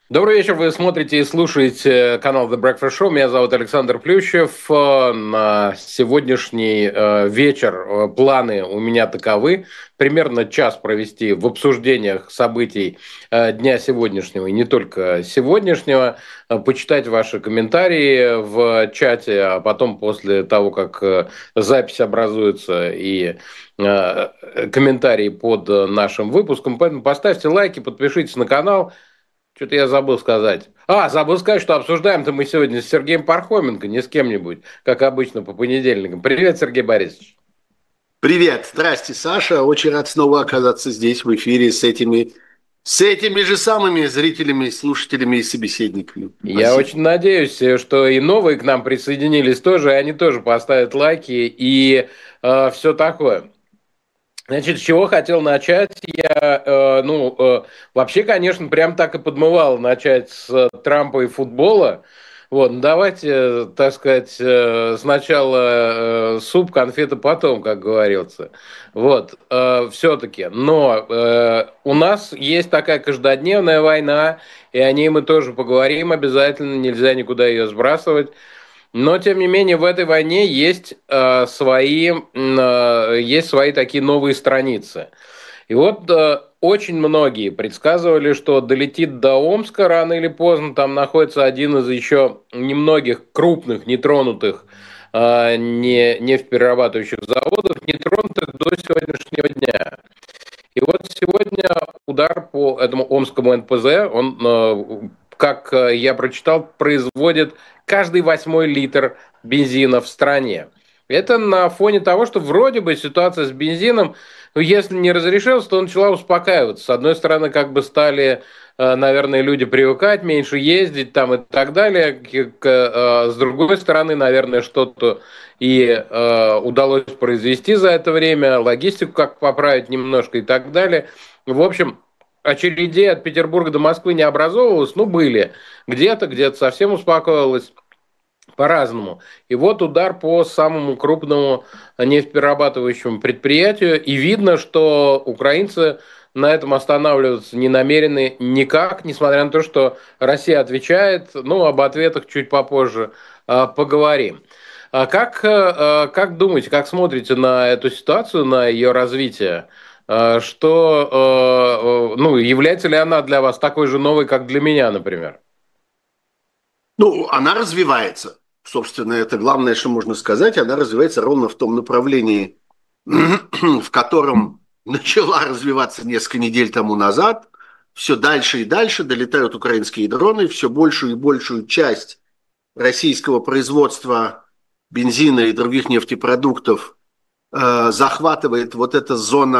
Добрый вечер, вы смотрите и слушаете канал The Breakfast Show. Меня зовут Александр Плющев. На сегодняшний вечер планы у меня таковы. Примерно час провести в обсуждениях событий дня сегодняшнего и не только сегодняшнего. Почитать ваши комментарии в чате, а потом после того, как запись образуется и комментарии под нашим выпуском. Поэтому поставьте лайки, подпишитесь на канал. Что-то я забыл сказать. Забыл сказать, что обсуждаем-то мы сегодня с Сергеем Пархоменко, не с кем-нибудь, как обычно по понедельникам. Привет, Сергей Борисович. Привет, здрасте, Саша. Очень рад снова оказаться здесь в эфире с этими же самыми зрителями, слушателями и собеседниками. Я Спасибо. очень надеюсь, что и новые к нам присоединились тоже, и они тоже поставят лайки и все такое. Значит, с чего хотел начать? Вообще, конечно, прям так и подмывал начать с Трампа и футбола. Вот, ну давайте, так сказать, сначала суп, конфеты потом, как говорится. Вот, все-таки. Но у нас есть такая каждодневная война, и о ней мы тоже поговорим обязательно, нельзя никуда ее сбрасывать. Но, тем не менее, в этой войне есть свои такие новые страницы. И вот очень многие предсказывали, что долетит до Омска рано или поздно. Там находится один из еще немногих крупных, нетронутых нефтеперерабатывающих заводов, нетронутых до сегодняшнего дня. И вот сегодня удар по этому омскому НПЗ, он, как я прочитал, производит каждый 8-й литр бензина в стране. Это на фоне того, что вроде бы ситуация с бензином, ну, если не разрешилась, то начала успокаиваться. С одной стороны, как бы стали, наверное, люди привыкать, меньше ездить там и так далее. С другой стороны, наверное, что-то и удалось произвести за это время, логистику как поправить немножко и так далее. В общем, очередей от Петербурга до Москвы не образовывалось, ну, были. Где-то совсем успокоилось по-разному. И вот удар по самому крупному нефтеперерабатывающему предприятию, и видно, что украинцы на этом останавливаться не намерены никак, несмотря на то, что Россия отвечает, ну, об ответах чуть попозже поговорим. Как думаете, как смотрите на эту ситуацию, на ее развитие? Ну, является ли она для вас такой же новой, как для меня, например? Ну, она развивается. Собственно, это главное, что можно сказать. Она развивается ровно в том направлении, в котором начала развиваться несколько недель тому назад. Все дальше и дальше долетают украинские дроны, все большую и большую часть российского производства бензина и других нефтепродуктов захватывает вот эта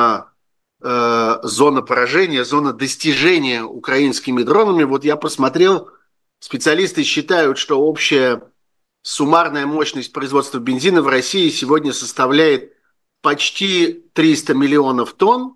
зона поражения, зона достижения украинскими дронами. Вот я посмотрел, специалисты считают, что общая суммарная мощность производства бензина в России сегодня составляет почти 300 миллионов тонн,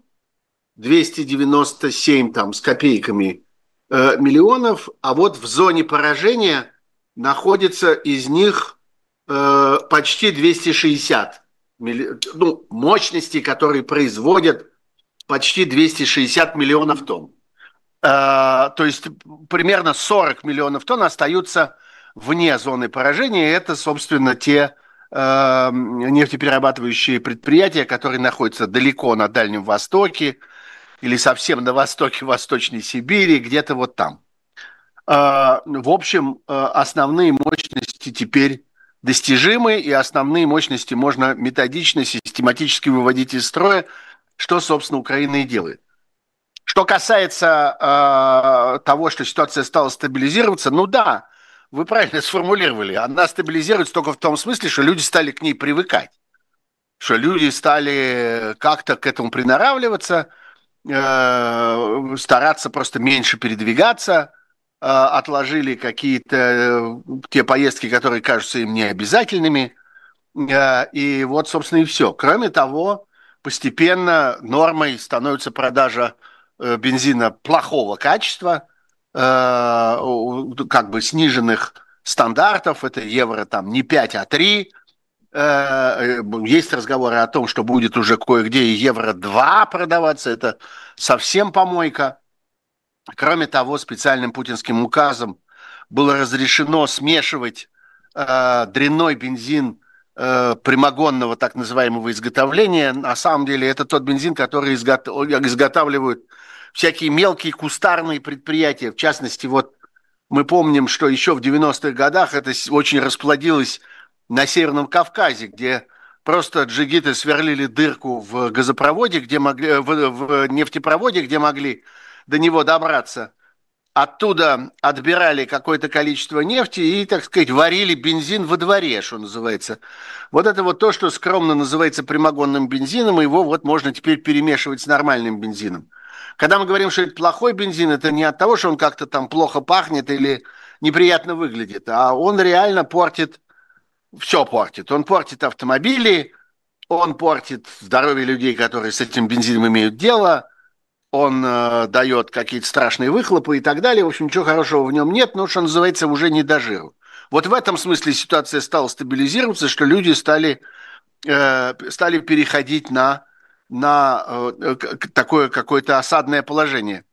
297 там с копейками миллионов, а вот в зоне поражения находится из них почти 260 ну, мощностей, которые производят почти 260 миллионов тонн. То есть примерно 40 миллионов тонн остаются вне зоны поражения. Это, собственно, те нефтеперерабатывающие предприятия, которые находятся далеко на Дальнем Востоке или совсем на востоке Восточной Сибири, где-то вот там. В общем, основные мощности теперь достижимы, и основные мощности можно методично, систематически выводить из строя, что, собственно, Украина и делает. Что касается того, что ситуация стала стабилизироваться, ну да, вы правильно сформулировали, она стабилизируется только в том смысле, что люди стали к ней привыкать, что люди стали как-то к этому приноравливаться, стараться просто меньше передвигаться, отложили какие-то те поездки, которые кажутся им необязательными, и вот, собственно, и все. Кроме того, постепенно нормой становится продажа бензина плохого качества, как бы сниженных стандартов, это евро там не 5, а 3. Есть разговоры о том, что будет уже кое-где и евро 2 продаваться, это совсем помойка. Кроме того, специальным путинским указом было разрешено смешивать дрянной бензин прямогонного так называемого изготовления. На самом деле это тот бензин, который изготавливают всякие мелкие кустарные предприятия. В частности, вот мы помним, что еще в 90-х годах это очень расплодилось на Северном Кавказе, где просто джигиты сверлили дырку в газопроводе, где могли, в нефтепроводе, где могли до него добраться. Оттуда отбирали какое-то количество нефти и, так сказать, варили бензин во дворе, что называется. Вот это вот то, что скромно называется прямогонным бензином, и его вот можно теперь перемешивать с нормальным бензином. Когда мы говорим, что это плохой бензин, это не от того, что он как-то там плохо пахнет или неприятно выглядит, а он реально портит, все портит. Он портит автомобили, он портит здоровье людей, которые с этим бензином имеют дело, он дает какие-то страшные выхлопы и так далее. В общем, ничего хорошего в нем нет, но, что называется, уже не до жиру. Вот в этом смысле ситуация стала стабилизироваться, что люди стали переходить на такое какое-то осадное положение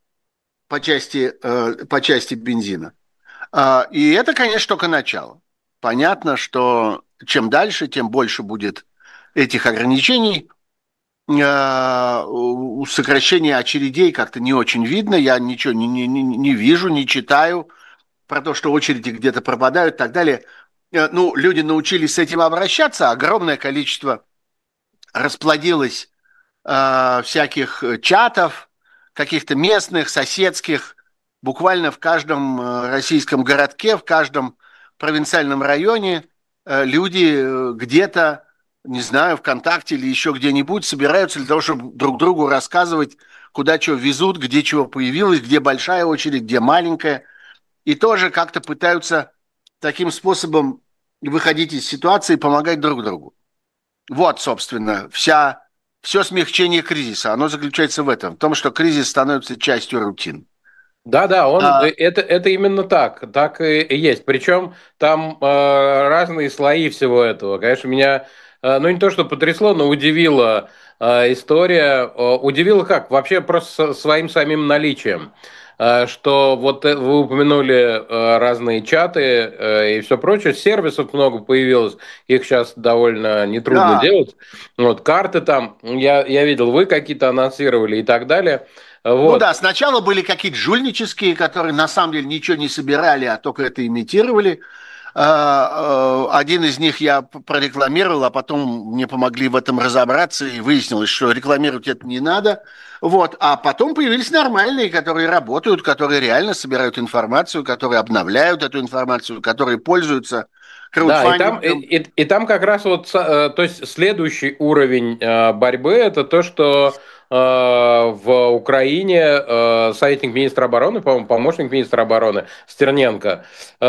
по части бензина. И это, конечно, только начало. Понятно, что чем дальше, тем больше будет этих ограничений. Сокращение очередей как-то не очень видно. Я ничего не вижу, не читаю про то, что очереди где-то пропадают и так далее. Ну, люди научились с этим обращаться. Огромное количество расплодилось всяких чатов, каких-то местных, соседских, буквально в каждом российском городке, в каждом провинциальном районе люди где-то, не знаю, ВКонтакте или еще где-нибудь собираются для того, чтобы друг другу рассказывать, куда что везут, где чего появилось, где большая очередь, где маленькая. И тоже как-то пытаются таким способом выходить из ситуации и помогать друг другу. Вот, собственно, все смягчение кризиса, оно заключается в этом, в том, что кризис становится частью рутин. Да, А, это именно так и есть. Причем там разные слои всего этого. Конечно, меня, ну не то что потрясло, но удивила история. Удивила как? Вообще просто своим самим наличием. Что вот вы упомянули разные чаты и все прочее, сервисов много появилось, их сейчас довольно нетрудно да, делать. Вот карты там, я видел, вы какие-то анонсировали и так далее. ну Вот. да, сначала были какие-то жульнические, которые на самом деле ничего не собирали, а только это имитировали. Один из них я прорекламировал, а потом мне помогли в этом разобраться, и выяснилось, что рекламировать это не надо. Вот. А потом появились нормальные, которые работают, которые реально собирают информацию, которые обновляют эту информацию, которые пользуются Да, и там, краудфандингом. и там как раз вот, то есть следующий уровень борьбы это то, что в Украине советник министра обороны, по-моему, помощник министра обороны Стерненко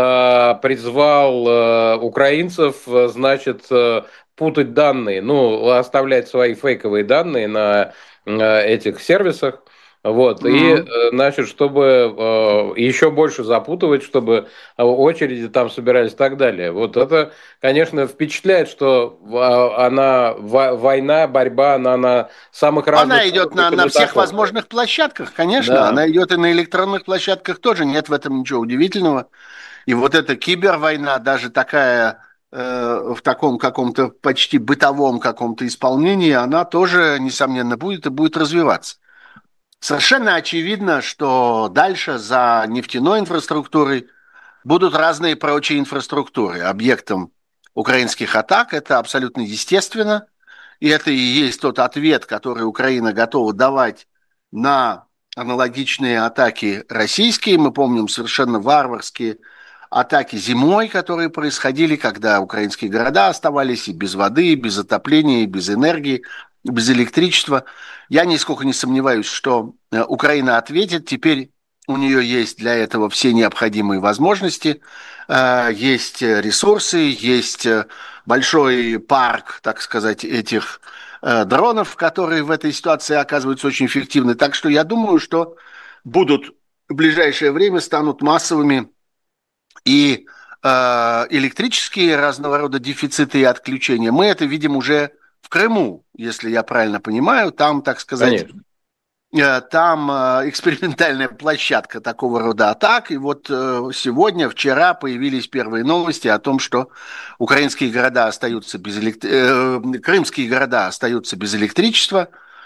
призвал украинцев, значит, путать данные, ну, оставлять свои фейковые данные на этих сервисах. Вот, и, Мгм. значит, чтобы еще больше запутывать, чтобы очереди там собирались и так далее. Вот это, конечно, впечатляет, что война, борьба, она на самых разных Она идет уровнях на идут всех окопы. возможных площадках, конечно. Да, Она идет и на электронных площадках тоже. Нет в этом ничего удивительного. И вот эта кибервойна, даже такая в таком каком-то почти бытовом каком-то исполнении, она тоже, несомненно, будет и будет развиваться. Совершенно очевидно, что дальше за нефтяной инфраструктурой будут разные прочие инфраструктуры. Объектом украинских атак это абсолютно естественно. И это и есть тот ответ, который Украина готова давать на аналогичные атаки российские. Мы помним совершенно варварские атаки зимой, которые происходили, когда украинские города оставались и без воды, и без отопления, и без энергии, и без электричества. Я нисколько не сомневаюсь, что Украина ответит. Теперь у нее есть для этого все необходимые возможности, есть ресурсы, есть большой парк, так сказать, этих дронов, которые в этой ситуации оказываются очень эффективны. Так что я думаю, что будут в ближайшее время станут массовыми и электрические разного рода дефициты и отключения. Мы это видим уже в Крыму, если я правильно понимаю. Там, так сказать, конечно. Там экспериментальная площадка такого рода атак. И вот сегодня, вчера появились первые новости о том, что украинские города остаются без крымские города остаются без электричества.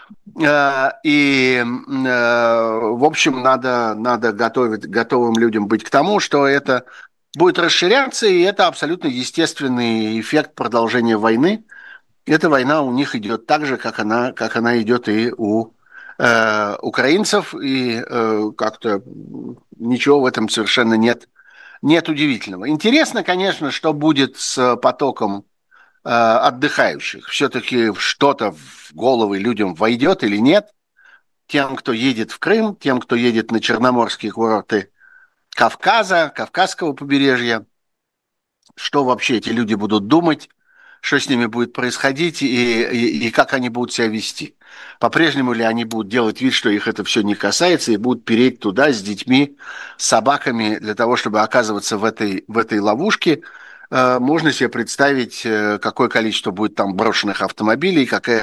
В общем, надо готовым людям быть к тому, что это будет расширяться, и это абсолютно естественный эффект продолжения войны. Эта война у них идет так же, как она идет и у украинцев, и как-то ничего в этом совершенно нет удивительного. Интересно, конечно, что будет с потоком отдыхающих. Все-таки что-то в головы людям войдет или нет. Тем, кто едет в Крым, тем, кто едет на черноморские курорты Кавказа, Кавказского побережья, что вообще эти люди будут думать, что с ними будет происходить и как они будут себя вести. По-прежнему ли они будут делать вид, что их это все не касается, и будут переть туда с детьми, с собаками для того, чтобы оказываться в этой ловушке. Можно себе представить, какое количество будет там брошенных автомобилей, какая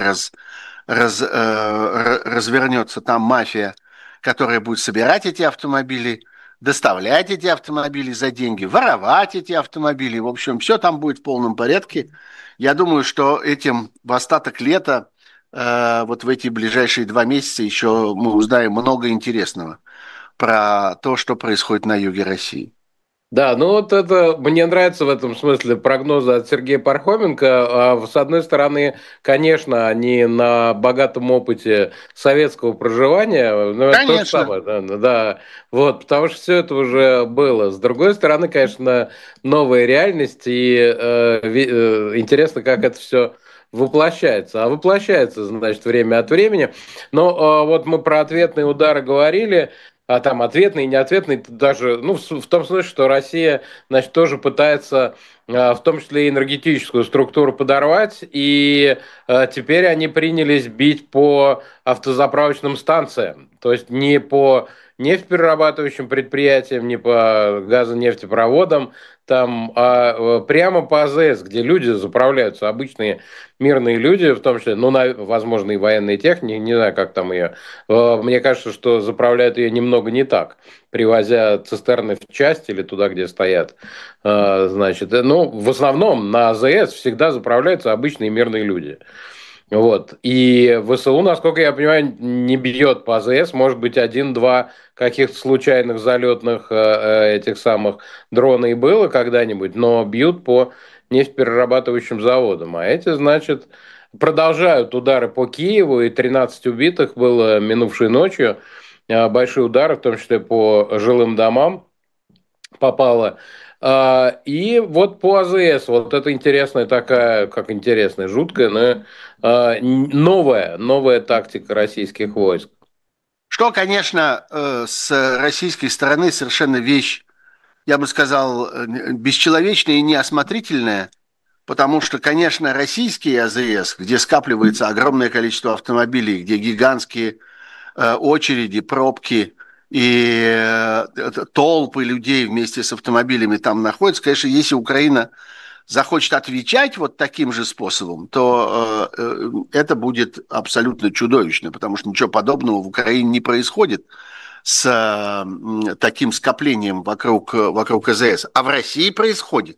развернется там мафия, которая будет собирать эти автомобили, доставлять эти автомобили за деньги, воровать эти автомобили. В общем, все там будет в полном порядке. Я думаю, что этим в остаток лета, вот в эти ближайшие 2 месяца еще мы узнаем много интересного про то, что происходит на юге России. Да, ну вот это мне нравится в этом смысле прогнозы от Сергея Пархоменко. С одной стороны, конечно, они на богатом опыте советского проживания, но это то же Конечно. самое, да, да, вот, потому что все это уже было. С другой стороны, конечно, новая реальность, и интересно, как это все воплощается. А воплощается, значит, время от времени. Но вот мы про ответные удары говорили. А там ответный и неответный, даже, ну, в том смысле, что Россия, значит, тоже пытается, в том числе и энергетическую структуру подорвать, и теперь они принялись бить по автозаправочным станциям, то есть не по нефтеперерабатывающим предприятиям, не по газонефтепроводам, там, прямо по АЗС, где люди заправляются, обычные мирные люди, в том числе, ну, возможно, и военные техники, не знаю, как там ее. Мне кажется, что заправляют ее немного не так, привозя цистерны в часть или туда, где стоят. Значит, ну, в основном на АЗС всегда заправляются обычные мирные люди. Вот. И ВСУ, насколько я понимаю, не бьет по АЗС, может быть, один-два каких-то случайных залетных этих самых дрона и было когда-нибудь, но бьют по нефтеперерабатывающим заводам. А эти, значит, продолжают удары по Киеву, и 13 убитых было минувшей ночью. Большие удары, в том числе по жилым домам попало. И вот по АЗС, вот это интересная такая, как интересная, жуткая, но новая тактика российских войск. Что, конечно, с российской стороны совершенно вещь, я бы сказал, бесчеловечная и неосмотрительная, потому что, конечно, российские АЗС, где скапливается огромное количество автомобилей, где гигантские очереди, пробки и толпы людей вместе с автомобилями там находятся, конечно, если Украина захочет отвечать вот таким же способом, то это будет абсолютно чудовищно, потому что ничего подобного в Украине не происходит с таким скоплением вокруг АЗС. А в России происходит.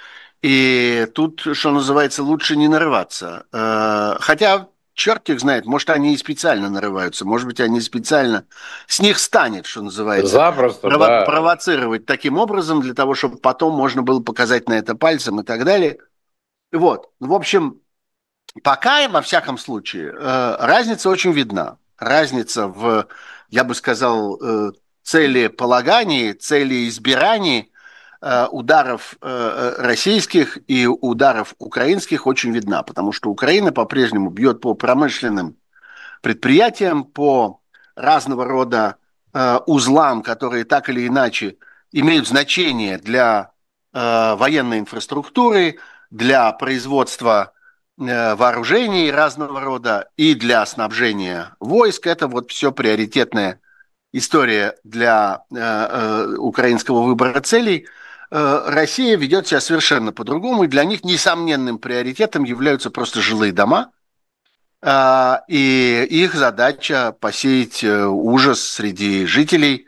И тут, что называется, лучше не нарываться. Хотя, черт их знает, может, они и специально нарываются, может быть, они специально с них станет, что называется, Запросто, да. провоцировать таким образом, для того, чтобы потом можно было показать на это пальцем и так далее. Вот, в общем, пока, во всяком случае, разница очень видна. Разница в, я бы сказал, целеполагании, целеизбирании ударов российских и ударов украинских очень видна, потому что Украина по-прежнему бьет по промышленным предприятиям, по разного рода узлам, которые так или иначе имеют значение для военной инфраструктуры, для производства вооружений разного рода и для снабжения войск. Это вот все приоритетная история для украинского выбора целей. Россия ведет себя совершенно по-другому, и для них несомненным приоритетом являются просто жилые дома, И их задача посеять ужас среди жителей,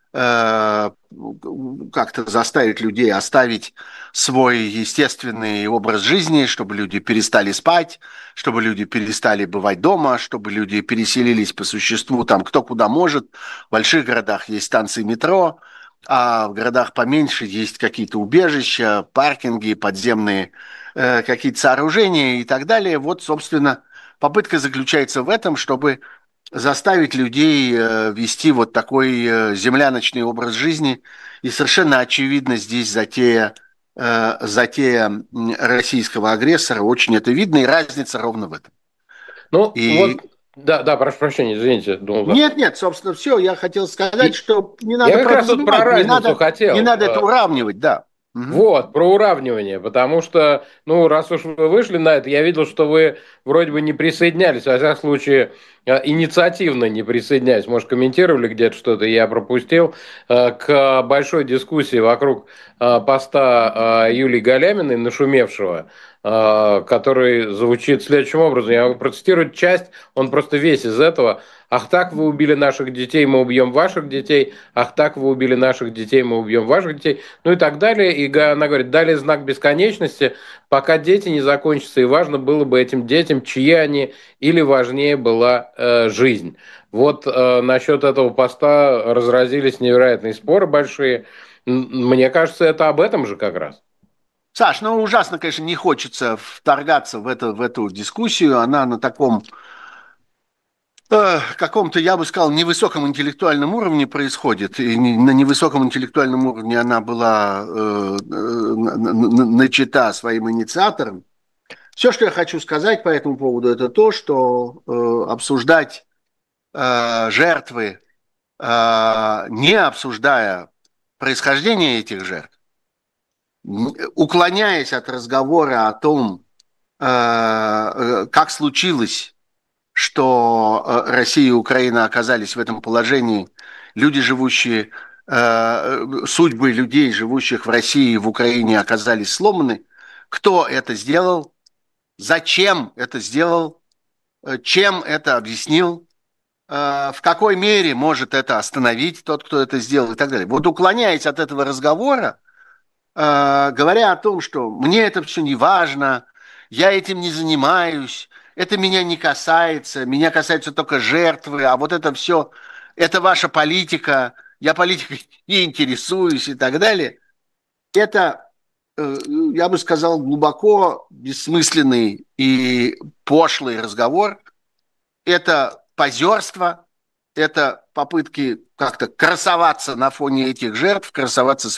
как-то заставить людей оставить свой естественный образ жизни, чтобы люди перестали спать, чтобы люди перестали бывать дома, чтобы люди переселились по существу там кто куда может. В больших городах есть станции метро, а в городах поменьше есть какие-то убежища, паркинги, подземные какие-то сооружения и так далее. Вот, собственно, попытка заключается в этом, чтобы заставить людей вести вот такой земляночный образ жизни. И совершенно очевидно здесь затея российского агрессора. Очень это видно, и разница ровно в этом. Ну, И вот, да, да, прошу прощения, извините, думал, нет, нет, собственно, все. Я хотел сказать, И что не я надо как просто раз тут про забывать, разницу не хотел. надо это уравнивать, да. Мгм. Вот, про уравнивание, потому что, ну, раз уж вы вышли на это, я видел, что вы вроде бы не присоединялись, во всяком случае, инициативно не присоединялись, может, комментировали где-то что-то, я пропустил, к большой дискуссии вокруг поста Юлии Галяминой, нашумевшего, который звучит следующим образом. Я могу процитировать часть, он просто весь из этого. «Ах так, вы убили наших детей, мы убьем ваших детей. Ах так, вы убили наших детей, мы убьем ваших детей». Ну и так далее. И она говорит, дали знак бесконечности, пока дети не закончатся. И важно было бы этим детям, чьи они, или важнее была жизнь. Вот насчет этого поста разразились невероятные споры большие. Мне кажется, это об этом же как раз. Саш, ну ужасно, конечно, не хочется вторгаться в эту дискуссию. Она на таком каком-то, я бы сказал, невысоком интеллектуальном уровне происходит. И на невысоком интеллектуальном уровне она была начата своим инициатором. Все, что я хочу сказать по этому поводу, это то, что обсуждать жертвы, не обсуждая происхождение этих жертв, уклоняясь от разговора о том, как случилось, что Россия и Украина оказались в этом положении, люди, живущие, судьбы людей, живущих в России и в Украине, оказались сломаны. Кто это сделал? Зачем это сделал? Чем это объяснил? В какой мере может это остановить тот, кто это сделал и так далее. Вот уклоняясь от этого разговора, говоря о том, что мне это все не важно, я этим не занимаюсь, это меня не касается, меня касаются только жертвы, а вот это все, это ваша политика, я политикой не интересуюсь и так далее. Это, я бы сказал, глубоко бессмысленный и пошлый разговор. Это позерство, это попытки как-то красоваться на фоне этих жертв, красоваться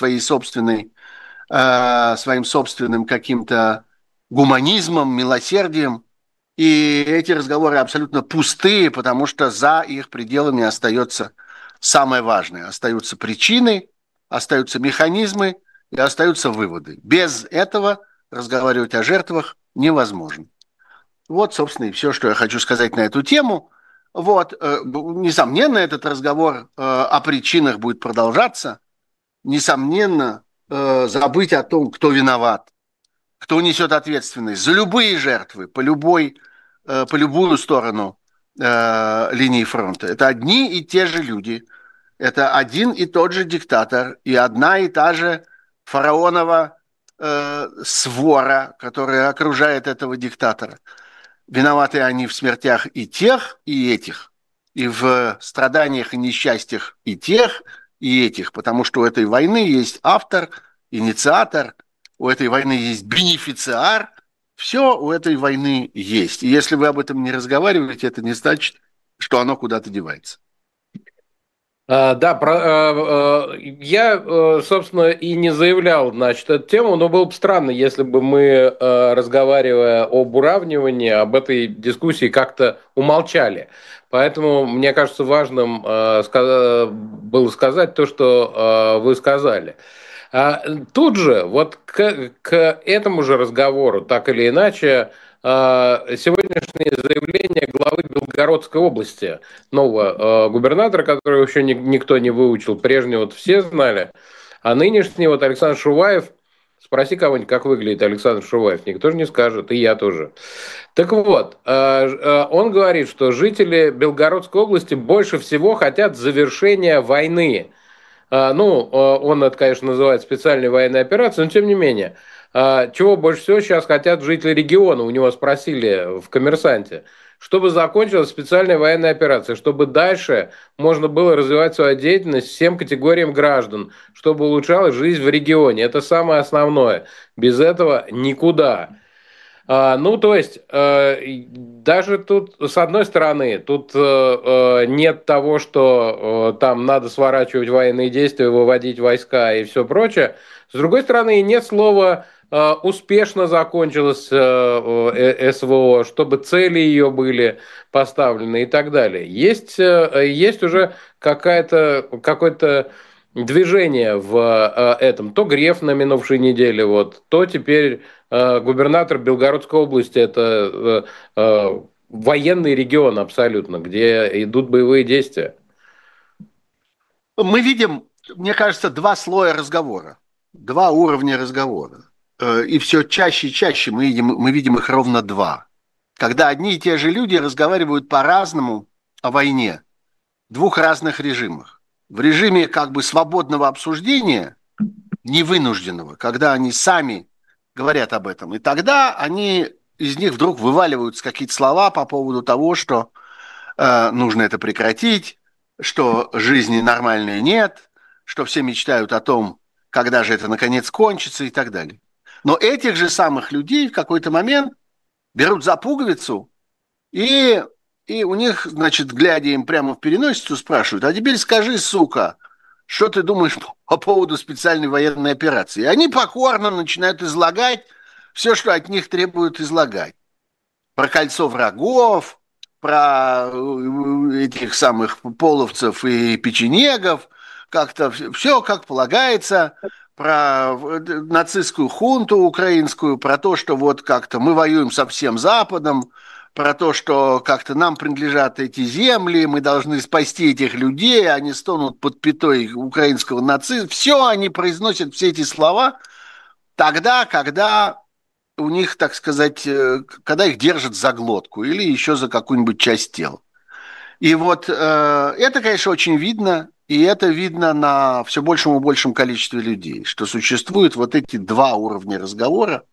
своим собственным каким-то гуманизмом, милосердием. И эти разговоры абсолютно пустые, потому что за их пределами остается самое важное. Остаются причины, остаются механизмы и остаются выводы. Без этого разговаривать о жертвах невозможно. Вот, собственно, и все, что я хочу сказать на эту тему. Вот, несомненно, этот разговор о причинах будет продолжаться. Несомненно, забыть о том, кто виноват, кто несет ответственность за любые жертвы, по любую сторону линии фронта. Это одни и те же люди, это один и тот же диктатор и одна и та же фараонова свора, которая окружает этого диктатора. Виноваты они в смертях и тех, и этих, и в страданиях и несчастьях и тех, и этих, потому что у этой войны есть автор, инициатор, у этой войны есть бенефициар, все у этой войны есть. И если вы об этом не разговариваете, это не значит, что оно куда-то девается. Да, я, собственно, и не заявлял, значит, эту тему, но было бы странно, если бы мы, разговаривая об уравнивании, об этой дискуссии как-то умолчали. Поэтому мне кажется важным было сказать то, что вы сказали. Тут же, вот к этому же разговору, так или иначе, сегодняшнее заявление главы Белгородской области, нового губернатора, которого еще никто не выучил, прежнего вот все знали, а нынешний вот Александр Шуваев Спроси кого-нибудь, как выглядит Александр Шуваев. Никто же не скажет, и я тоже. Так вот, он говорит, что жители Белгородской области больше всего хотят завершения войны. Он это, конечно, называет специальной военной операцией, но тем не менее. Чего больше всего сейчас хотят жители региона? У него спросили в «Коммерсанте». Чтобы закончилась специальная военная операция, чтобы дальше можно было развивать свою деятельность всем категориям граждан, чтобы улучшалась жизнь в регионе. Это самое основное. Без этого никуда. То есть, даже тут, с одной стороны, тут нет того, что там надо сворачивать военные действия, выводить войска и все прочее. С другой стороны, нет слова успешно закончилось СВО, чтобы цели ее были поставлены и так далее. Есть уже какое-то движение в этом. То Греф на минувшей неделе, то теперь губернатор Белгородской области. Это военный регион абсолютно, где идут боевые действия. Мы видим, мне кажется, два слоя разговора, два уровня разговора. И все чаще и чаще мы видим их ровно два. Когда одни и те же люди разговаривают по-разному о войне в двух разных режимах. В режиме как бы свободного обсуждения, невынужденного, когда они сами говорят об этом. И тогда из них вдруг вываливаются какие-то слова по поводу того, что нужно это прекратить, что жизни нормальной нет, что все мечтают о том, когда же это наконец кончится и так далее. Но этих же самых людей в какой-то момент берут за пуговицу и у них, значит, глядя им прямо в переносицу, спрашивают: а теперь скажи, сука, что ты думаешь по поводу специальной военной операции? И они покорно начинают излагать все, что от них требуют излагать. Про кольцо врагов, про этих самых половцев и печенегов, как-то все как полагается, про нацистскую хунту украинскую, про то, что вот как-то мы воюем со всем Западом, про то, что как-то нам принадлежат эти земли, мы должны спасти этих людей, они стонут под пятой украинского нацизма. Все они произносят, все эти слова тогда, когда у них, так сказать, когда их держат за глотку или еще за какую-нибудь часть тела. И вот это, конечно, очень видно, и это видно на все большем и большем количестве людей, что существуют вот эти два уровня разговора.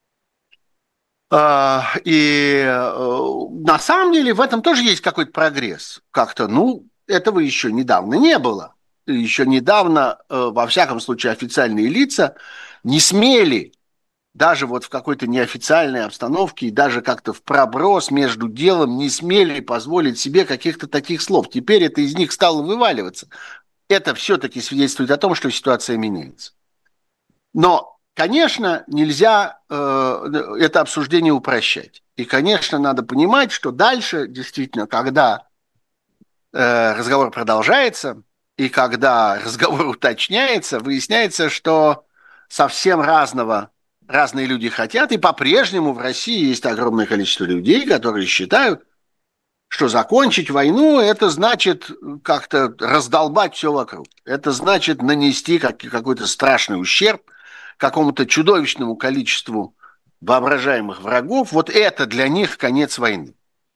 И на самом деле в этом тоже есть какой-то прогресс. Как-то, этого еще недавно не было. Еще недавно, во всяком случае, официальные лица не смели даже вот в какой-то неофициальной обстановке и даже как-то в проброс между делом не смели позволить себе каких-то таких слов. Теперь это из них стало вываливаться. Это все-таки свидетельствует о том, что ситуация меняется. Но, конечно, нельзя это обсуждение упрощать. И, конечно, надо понимать, что дальше, действительно, когда разговор продолжается и когда разговор уточняется, выясняется, что совсем разные люди хотят, и по-прежнему в России есть огромное количество людей, которые считают, что закончить войну – это значит как-то раздолбать все вокруг. Это значит нанести какой-то страшный ущерб какому-то чудовищному количеству воображаемых врагов. Вот это для них конец войны.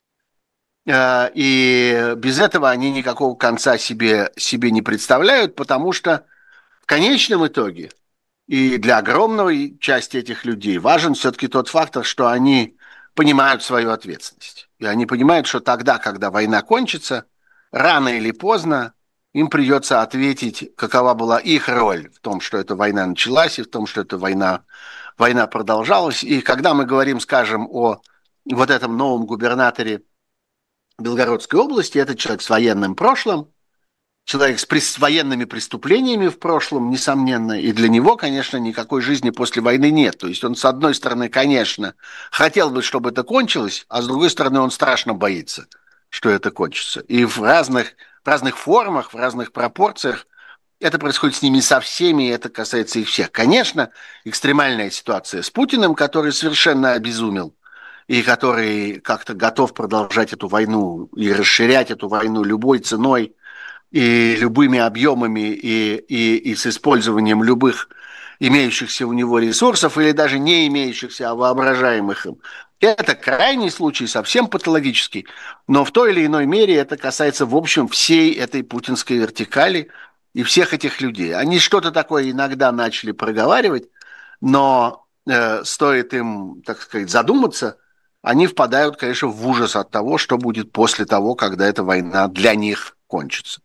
И без этого они никакого конца себе не представляют, потому что в конечном итоге и для огромной части этих людей важен все-таки тот фактор, что они понимают свою ответственность. И они понимают, что тогда, когда война кончится, рано или поздно им придется ответить, какова была их роль в том, что эта война началась, и в том, что эта война продолжалась. И когда мы говорим, скажем, о вот этом новом губернаторе Белгородской области, это человек с военным прошлым, человек с военными преступлениями в прошлом, несомненно, и для него, конечно, никакой жизни после войны нет. То есть он, с одной стороны, конечно, хотел бы, чтобы это кончилось, а с другой стороны, он страшно боится, что это кончится. И в разных формах, в разных пропорциях это происходит с ними со всеми, и это касается их всех. Конечно, экстремальная ситуация с Путиным, который совершенно обезумел, и который как-то готов продолжать эту войну и расширять эту войну любой ценой, и любыми объемами, и с использованием любых имеющихся у него ресурсов или даже не имеющихся, а воображаемых им. Это крайний случай, совсем патологический, но в той или иной мере это касается, в общем, всей этой путинской вертикали и всех этих людей. Они что-то такое иногда начали проговаривать, но стоит им, так сказать, задуматься, они впадают, конечно, в ужас от того, что будет после того, когда эта война для них кончится.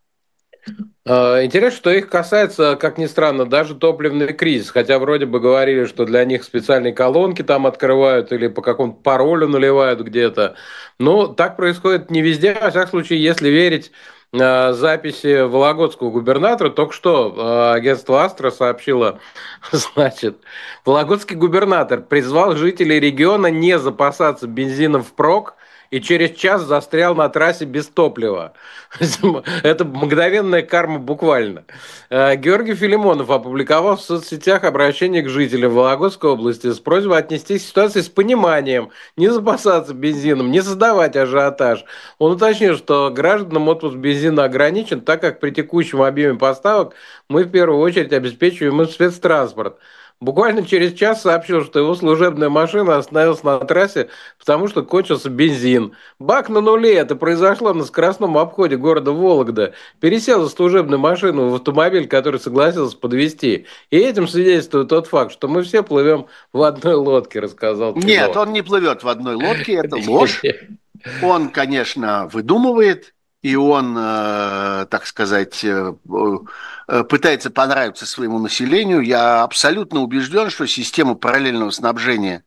Интересно, что их касается, как ни странно, даже топливный кризис, хотя вроде бы говорили, что для них специальные колонки там открывают или по какому-то паролю наливают где-то. Но так происходит не везде, во всяком случае, если верить записи вологодского губернатора. Только что агентство Астра сообщило, значит, вологодский губернатор призвал жителей региона не запасаться бензином впрок и через час застрял на трассе без топлива. Это мгновенная карма буквально. Георгий Филимонов опубликовал в соцсетях обращение к жителям Вологодской области с просьбой отнестись к ситуации с пониманием, не запасаться бензином, не создавать ажиотаж. Он уточнил, что гражданам отпуск бензина ограничен, так как при текущем объеме поставок мы в первую очередь обеспечиваем им спецтранспорт. Буквально через час сообщил, что его служебная машина остановилась на трассе, потому что кончился бензин. Бак на нуле, это произошло на скоростном обходе города Вологда. Пересел из служебной машины в автомобиль, который согласился подвезти. И этим свидетельствует тот факт, что мы все плывем в одной лодке, рассказал Нет, Филонов. он не плывет в одной лодке, это ложь. Он, конечно, выдумывает, и он, так сказать, пытается понравиться своему населению. Я абсолютно убежден, что система параллельного снабжения,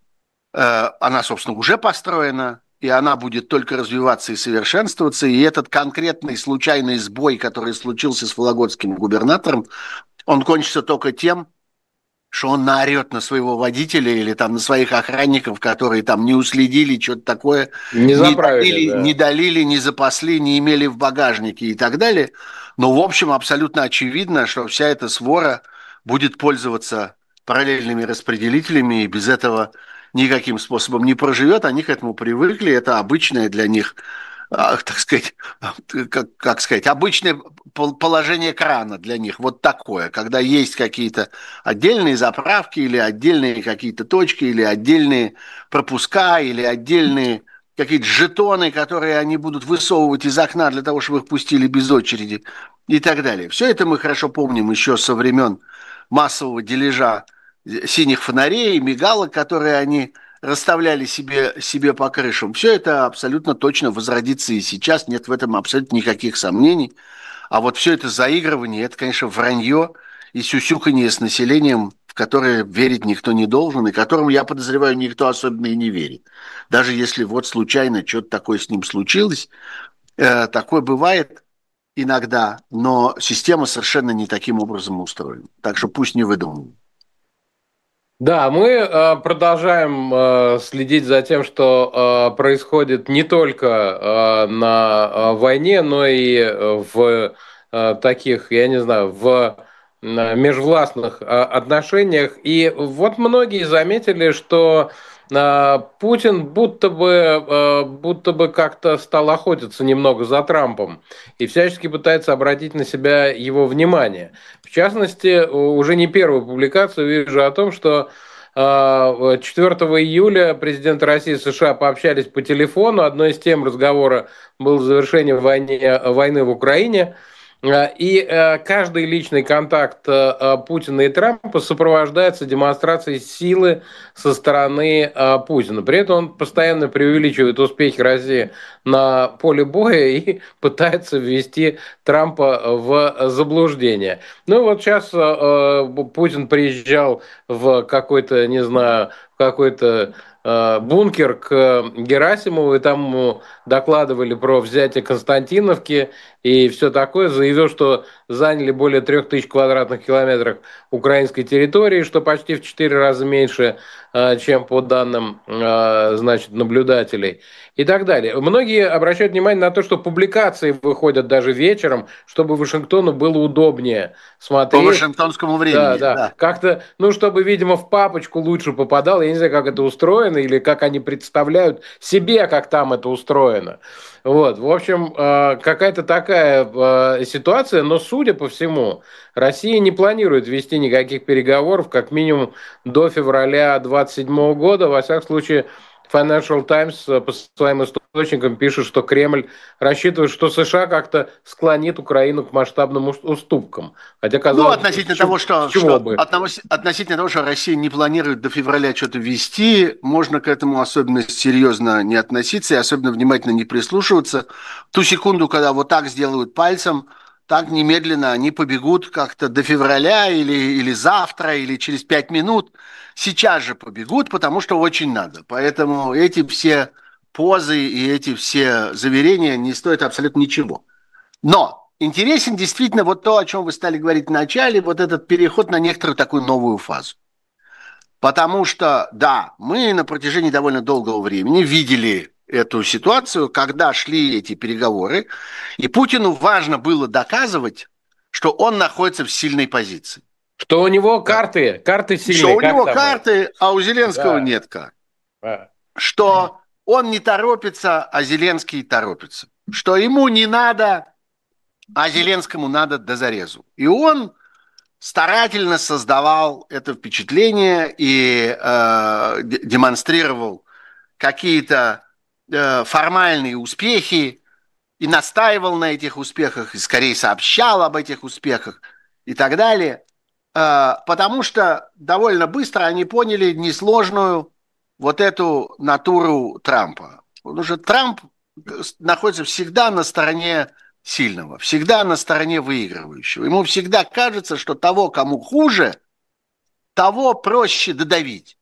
она, собственно, уже построена, и она будет только развиваться и совершенствоваться. И этот конкретный случайный сбой, который случился с вологодским губернатором, он кончится только тем, что он наорет на своего водителя или там на своих охранников, которые там не уследили, что-то такое, Не заправили, не да. долили, не запасли, не имели в багажнике и так далее. Но, в общем, абсолютно очевидно, что вся эта свора будет пользоваться параллельными распределителями и без этого никаким способом не проживет. Они к этому привыкли, это обычное для них, так сказать, как сказать, обычное положение крана для них, вот такое, когда есть какие-то отдельные заправки или отдельные какие-то точки, или отдельные пропуска, или отдельные какие-то жетоны, которые они будут высовывать из окна для того, чтобы их пустили без очереди и так далее. Все это мы хорошо помним еще со времен массового дележа синих фонарей, мигалок, которые они расставляли себе по крышам. Все это абсолютно точно возродится и сейчас, нет в этом абсолютно никаких сомнений. А вот все это заигрывание, это, конечно, вранье и сюсюканье с населением, в которое верить никто не должен, и которому, я подозреваю, никто особенно и не верит. Даже если вот случайно что-то такое с ним случилось, такое бывает иногда, но система совершенно не таким образом устроена. Так что пусть не выдумывают. Да, мы продолжаем следить за тем, что происходит не только на войне, но и в таких, я не знаю, в межвластных отношениях. И вот многие заметили, что Путин будто бы как-то стал охотиться немного за Трампом и всячески пытается обратить на себя его внимание. В частности, уже не первую публикацию вижу о том, что 4 июля президент России и США пообщались по телефону. Одной из тем разговора было завершение войны в Украине. И каждый личный контакт Путина и Трампа сопровождается демонстрацией силы со стороны Путина. При этом он постоянно преувеличивает успехи России на поле боя и пытается ввести Трампа в заблуждение. Ну вот сейчас Путин приезжал в какой-то, не знаю, какой-то бункер к Герасимову, и там ему докладывали про взятие Константиновки и все такое, заявил, что заняли более 3000 квадратных километров украинской территории, что почти в 4 раза меньше чем по данным, значит, наблюдателей и так далее. Многие обращают внимание на то, что публикации выходят даже вечером, чтобы Вашингтону было удобнее По смотреть. вашингтонскому Да, времени, да. да. Как-то, ну, чтобы, видимо, в папочку лучше попадал. Я не знаю, как это устроено или как они представляют себе, как там это устроено. Вот, в общем, какая-то такая ситуация, но, судя по всему, Россия не планирует вести никаких переговоров, как минимум до февраля 27 года. Во всяком случае, Financial Times по своим источникам пишет, что Кремль рассчитывает, что США как-то склонит Украину к масштабным уступкам. Хотя, Ну, казалось бы, относительно того, с чего бы? относительно того, что Россия не планирует до февраля что-то ввести, можно к этому особенно серьезно не относиться и особенно внимательно не прислушиваться. В ту секунду, когда вот так сделают пальцем, так немедленно они побегут как-то до февраля или завтра, или через 5 минут. Сейчас же побегут, потому что очень надо. Поэтому эти все позы и эти все заверения не стоят абсолютно ничего. Но интересен действительно вот то, о чем вы стали говорить в начале, вот этот переход на некоторую такую новую фазу. Потому что, да, мы на протяжении довольно долгого времени видели эту ситуацию, когда шли эти переговоры, и Путину важно было доказывать, что он находится в сильной позиции. Что у него Да. карты Что сильные, у как него там? карты, а у Зеленского Да. нет карт. Да. Что он не торопится, а Зеленский торопится. Что ему не надо, а Зеленскому надо до зарезу. И он старательно создавал это впечатление и демонстрировал какие-то формальные успехи и настаивал на этих успехах, и скорее сообщал об этих успехах и так далее, потому что довольно быстро они поняли несложную вот эту натуру Трампа. Потому что Трамп находится всегда на стороне сильного, всегда на стороне выигрывающего. Ему всегда кажется, что того, кому хуже, того проще додавить.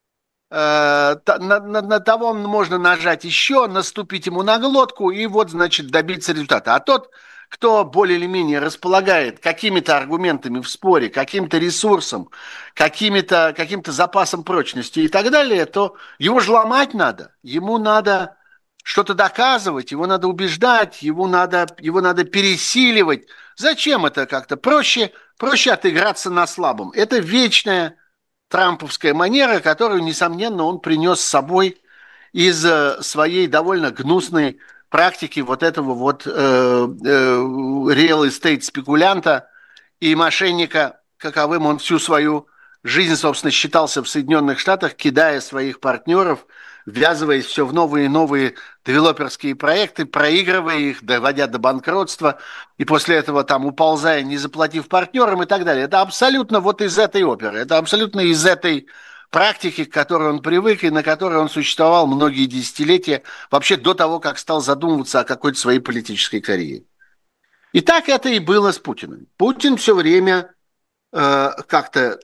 На того можно нажать еще, наступить ему на глотку и вот, значит, добиться результата. А тот, кто более или менее располагает какими-то аргументами в споре, каким-то ресурсом, каким-то запасом прочности и так далее, то его же ломать надо. Ему надо что-то доказывать, его надо убеждать, его надо пересиливать. Зачем это как-то? Проще отыграться на слабом. Это вечная трамповская манера, которую, несомненно, он принес с собой из своей довольно гнусной практики вот этого вот real estate спекулянта и мошенника, каковым он всю свою жизнь, собственно, считался в Соединенных Штатах, кидая своих партнеров, ввязываясь все в новые и новые девелоперские проекты, проигрывая их, доводя до банкротства, и после этого там уползая, не заплатив партнерам и так далее. Это абсолютно вот из этой оперы, это абсолютно из этой практики, к которой он привык и на которой он существовал многие десятилетия, вообще до того, как стал задумываться о какой-то своей политической карьере. И так это и было с Путиным. Путин все время как-то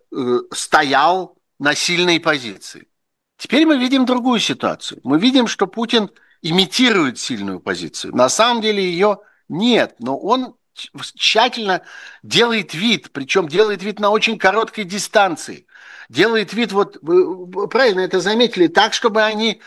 стоял на сильной позиции. Теперь мы видим другую ситуацию. Мы видим, что Путин имитирует сильную позицию. На самом деле ее нет, но он тщательно делает вид, причем делает вид на очень короткой дистанции. Делает вид, вот вы правильно это заметили, так, чтобы они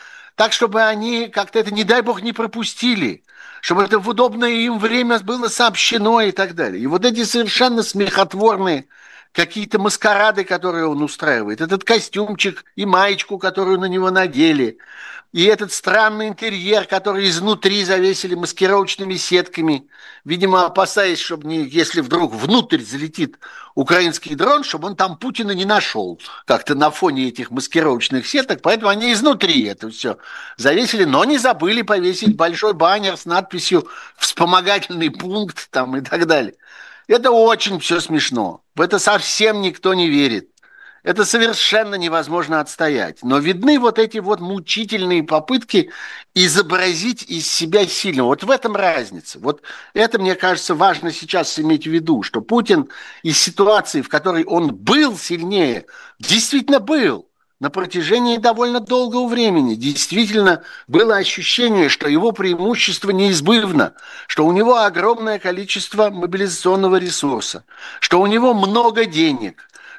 как-то это, не дай бог, не пропустили, чтобы это в удобное им время было сообщено и так далее. И вот эти совершенно смехотворные какие-то маскарады, которые он устраивает, этот костюмчик и маечку, которую на него надели, и этот странный интерьер, который изнутри завесили маскировочными сетками, видимо, опасаясь, чтобы если вдруг внутрь залетит украинский дрон, чтобы он там Путина не нашел как-то на фоне этих маскировочных сеток, поэтому они изнутри это все завесили, но не забыли повесить большой баннер с надписью «Вспомогательный пункт» там и так далее. Это очень все смешно. В это совсем никто не верит. Это совершенно невозможно отстоять. Но видны вот эти вот мучительные попытки изобразить из себя сильного. Вот в этом разница. Вот это, мне кажется, важно сейчас иметь в виду, что Путин из ситуации, в которой он был сильнее, действительно был на протяжении довольно долгого времени. Действительно было ощущение, что его преимущество неизбывно, что у него огромное количество мобилизационного ресурса, что у него много денег,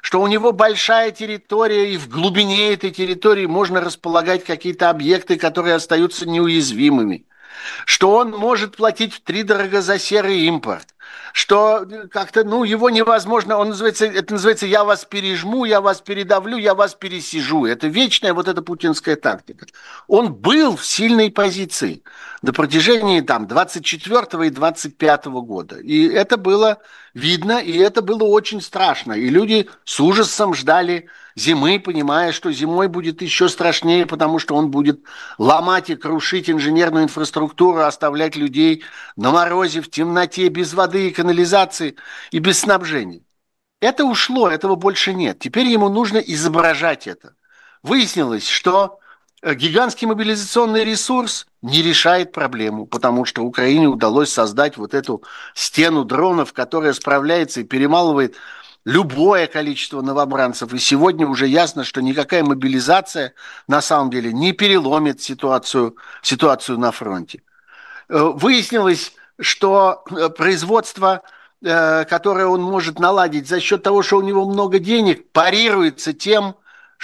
что у него большая территория, и в глубине этой территории можно располагать какие-то объекты, которые остаются неуязвимыми, что он может платить втридорога за серый импорт, что как-то, его невозможно, это называется «я вас пережму, я вас передавлю, я вас пересижу». Это вечная вот эта путинская тактика. Он был в сильной позиции до протяжении 24 и 25 года. И это было видно, и это было очень страшно. И люди с ужасом ждали зимы, понимая, что зимой будет еще страшнее, потому что он будет ломать и крушить инженерную инфраструктуру, оставлять людей на морозе, в темноте, без воды и канализации и без снабжения. Это ушло, этого больше нет. Теперь ему нужно изображать это. Выяснилось, что гигантский мобилизационный ресурс не решает проблему, потому что Украине удалось создать вот эту стену дронов, которая справляется и перемалывает любое количество новобранцев. И сегодня уже ясно, что никакая мобилизация на самом деле не переломит ситуацию на фронте. Выяснилось, что производство, которое он может наладить за счет того, что у него много денег, парируется тем,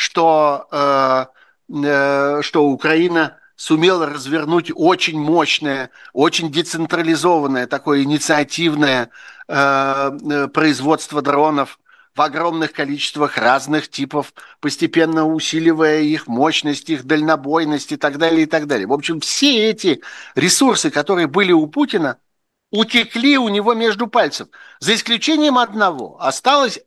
что Украина сумела развернуть очень мощное, очень децентрализованное, такое инициативное производство дронов в огромных количествах разных типов, постепенно усиливая их мощность, их дальнобойность и так далее, и так далее. В общем, все эти ресурсы, которые были у Путина, утекли у него между пальцев. За исключением одного. Осталась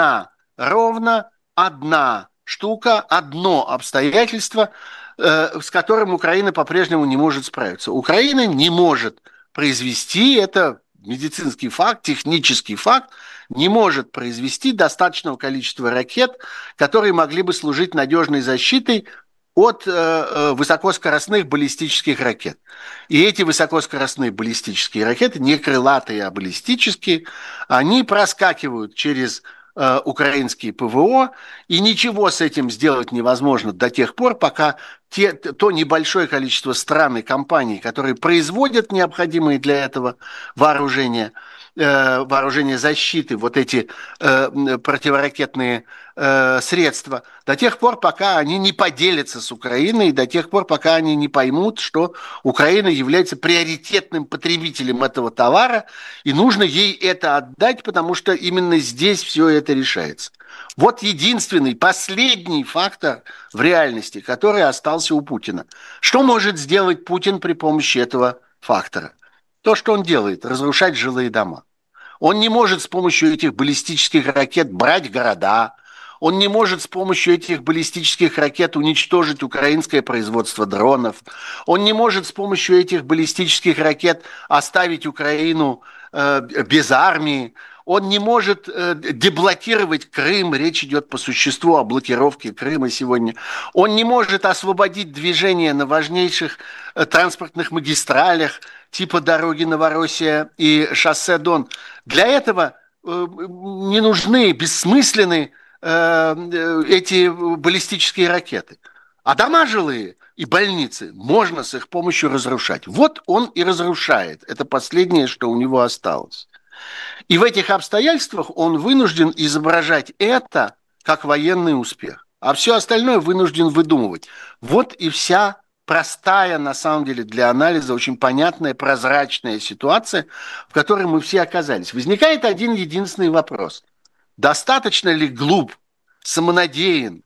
ровно одна штука, одно обстоятельство, с которым Украина по-прежнему не может справиться. Украина не может произвести, это медицинский факт, технический факт, не может произвести достаточного количества ракет, которые могли бы служить надежной защитой от высокоскоростных баллистических ракет. И эти высокоскоростные баллистические ракеты, не крылатые, а баллистические, они проскакивают через украинские ПВО, и ничего с этим сделать невозможно до тех пор, пока то небольшое количество стран и компаний, которые производят необходимые для этого вооружения защиты, вот эти противоракетные средства, до тех пор, пока они не поделятся с Украиной, и до тех пор, пока они не поймут, что Украина является приоритетным потребителем этого товара, и нужно ей это отдать, потому что именно здесь все это решается. Вот единственный, последний фактор в реальности, который остался у Путина. Что может сделать Путин при помощи этого фактора? То, что он делает, разрушать жилые дома. Он не может с помощью этих баллистических ракет брать города. Он не может с помощью этих баллистических ракет уничтожить украинское производство дронов. Он не может с помощью этих баллистических ракет оставить Украину без армии. Он не может деблокировать Крым. Речь идет по существу о блокировке Крыма сегодня. Он не может освободить движение на важнейших транспортных магистралях типа дороги Новороссия и шоссе Дон. Для этого не нужны бессмысленные эти баллистические ракеты. А дома жилые и больницы можно с их помощью разрушать. Вот он и разрушает. Это последнее, что у него осталось. И в этих обстоятельствах он вынужден изображать это как военный успех. А все остальное вынужден выдумывать. Вот и вся простая, на самом деле, для анализа, очень понятная, прозрачная ситуация, в которой мы все оказались. Возникает один единственный вопрос. Достаточно ли глуп, самонадеян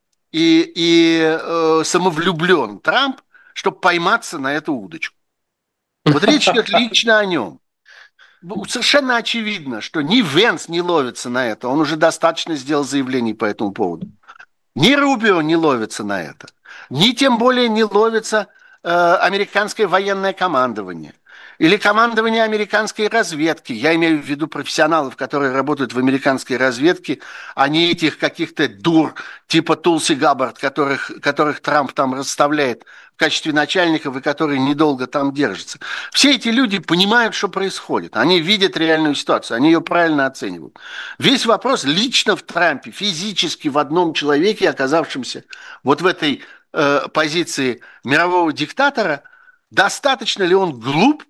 и самовлюблен Трамп, чтобы пойматься на эту удочку? Вот речь идет лично о нем. Совершенно очевидно, что ни Венс не ловится на это. Он уже достаточно сделал заявлений по этому поводу. Ни Рубио не ловится на это. Ни тем более не ловится американское военное командование. Или командование американской разведки. Я имею в виду профессионалов, которые работают в американской разведке, а не этих каких-то дур типа Тулси Габбард, которых Трамп там расставляет в качестве начальников и которые недолго там держатся. Все эти люди понимают, что происходит. Они видят реальную ситуацию, они ее правильно оценивают. Весь вопрос лично в Трампе, физически в одном человеке, оказавшемся вот в этой позиции мирового диктатора, достаточно ли он глуп,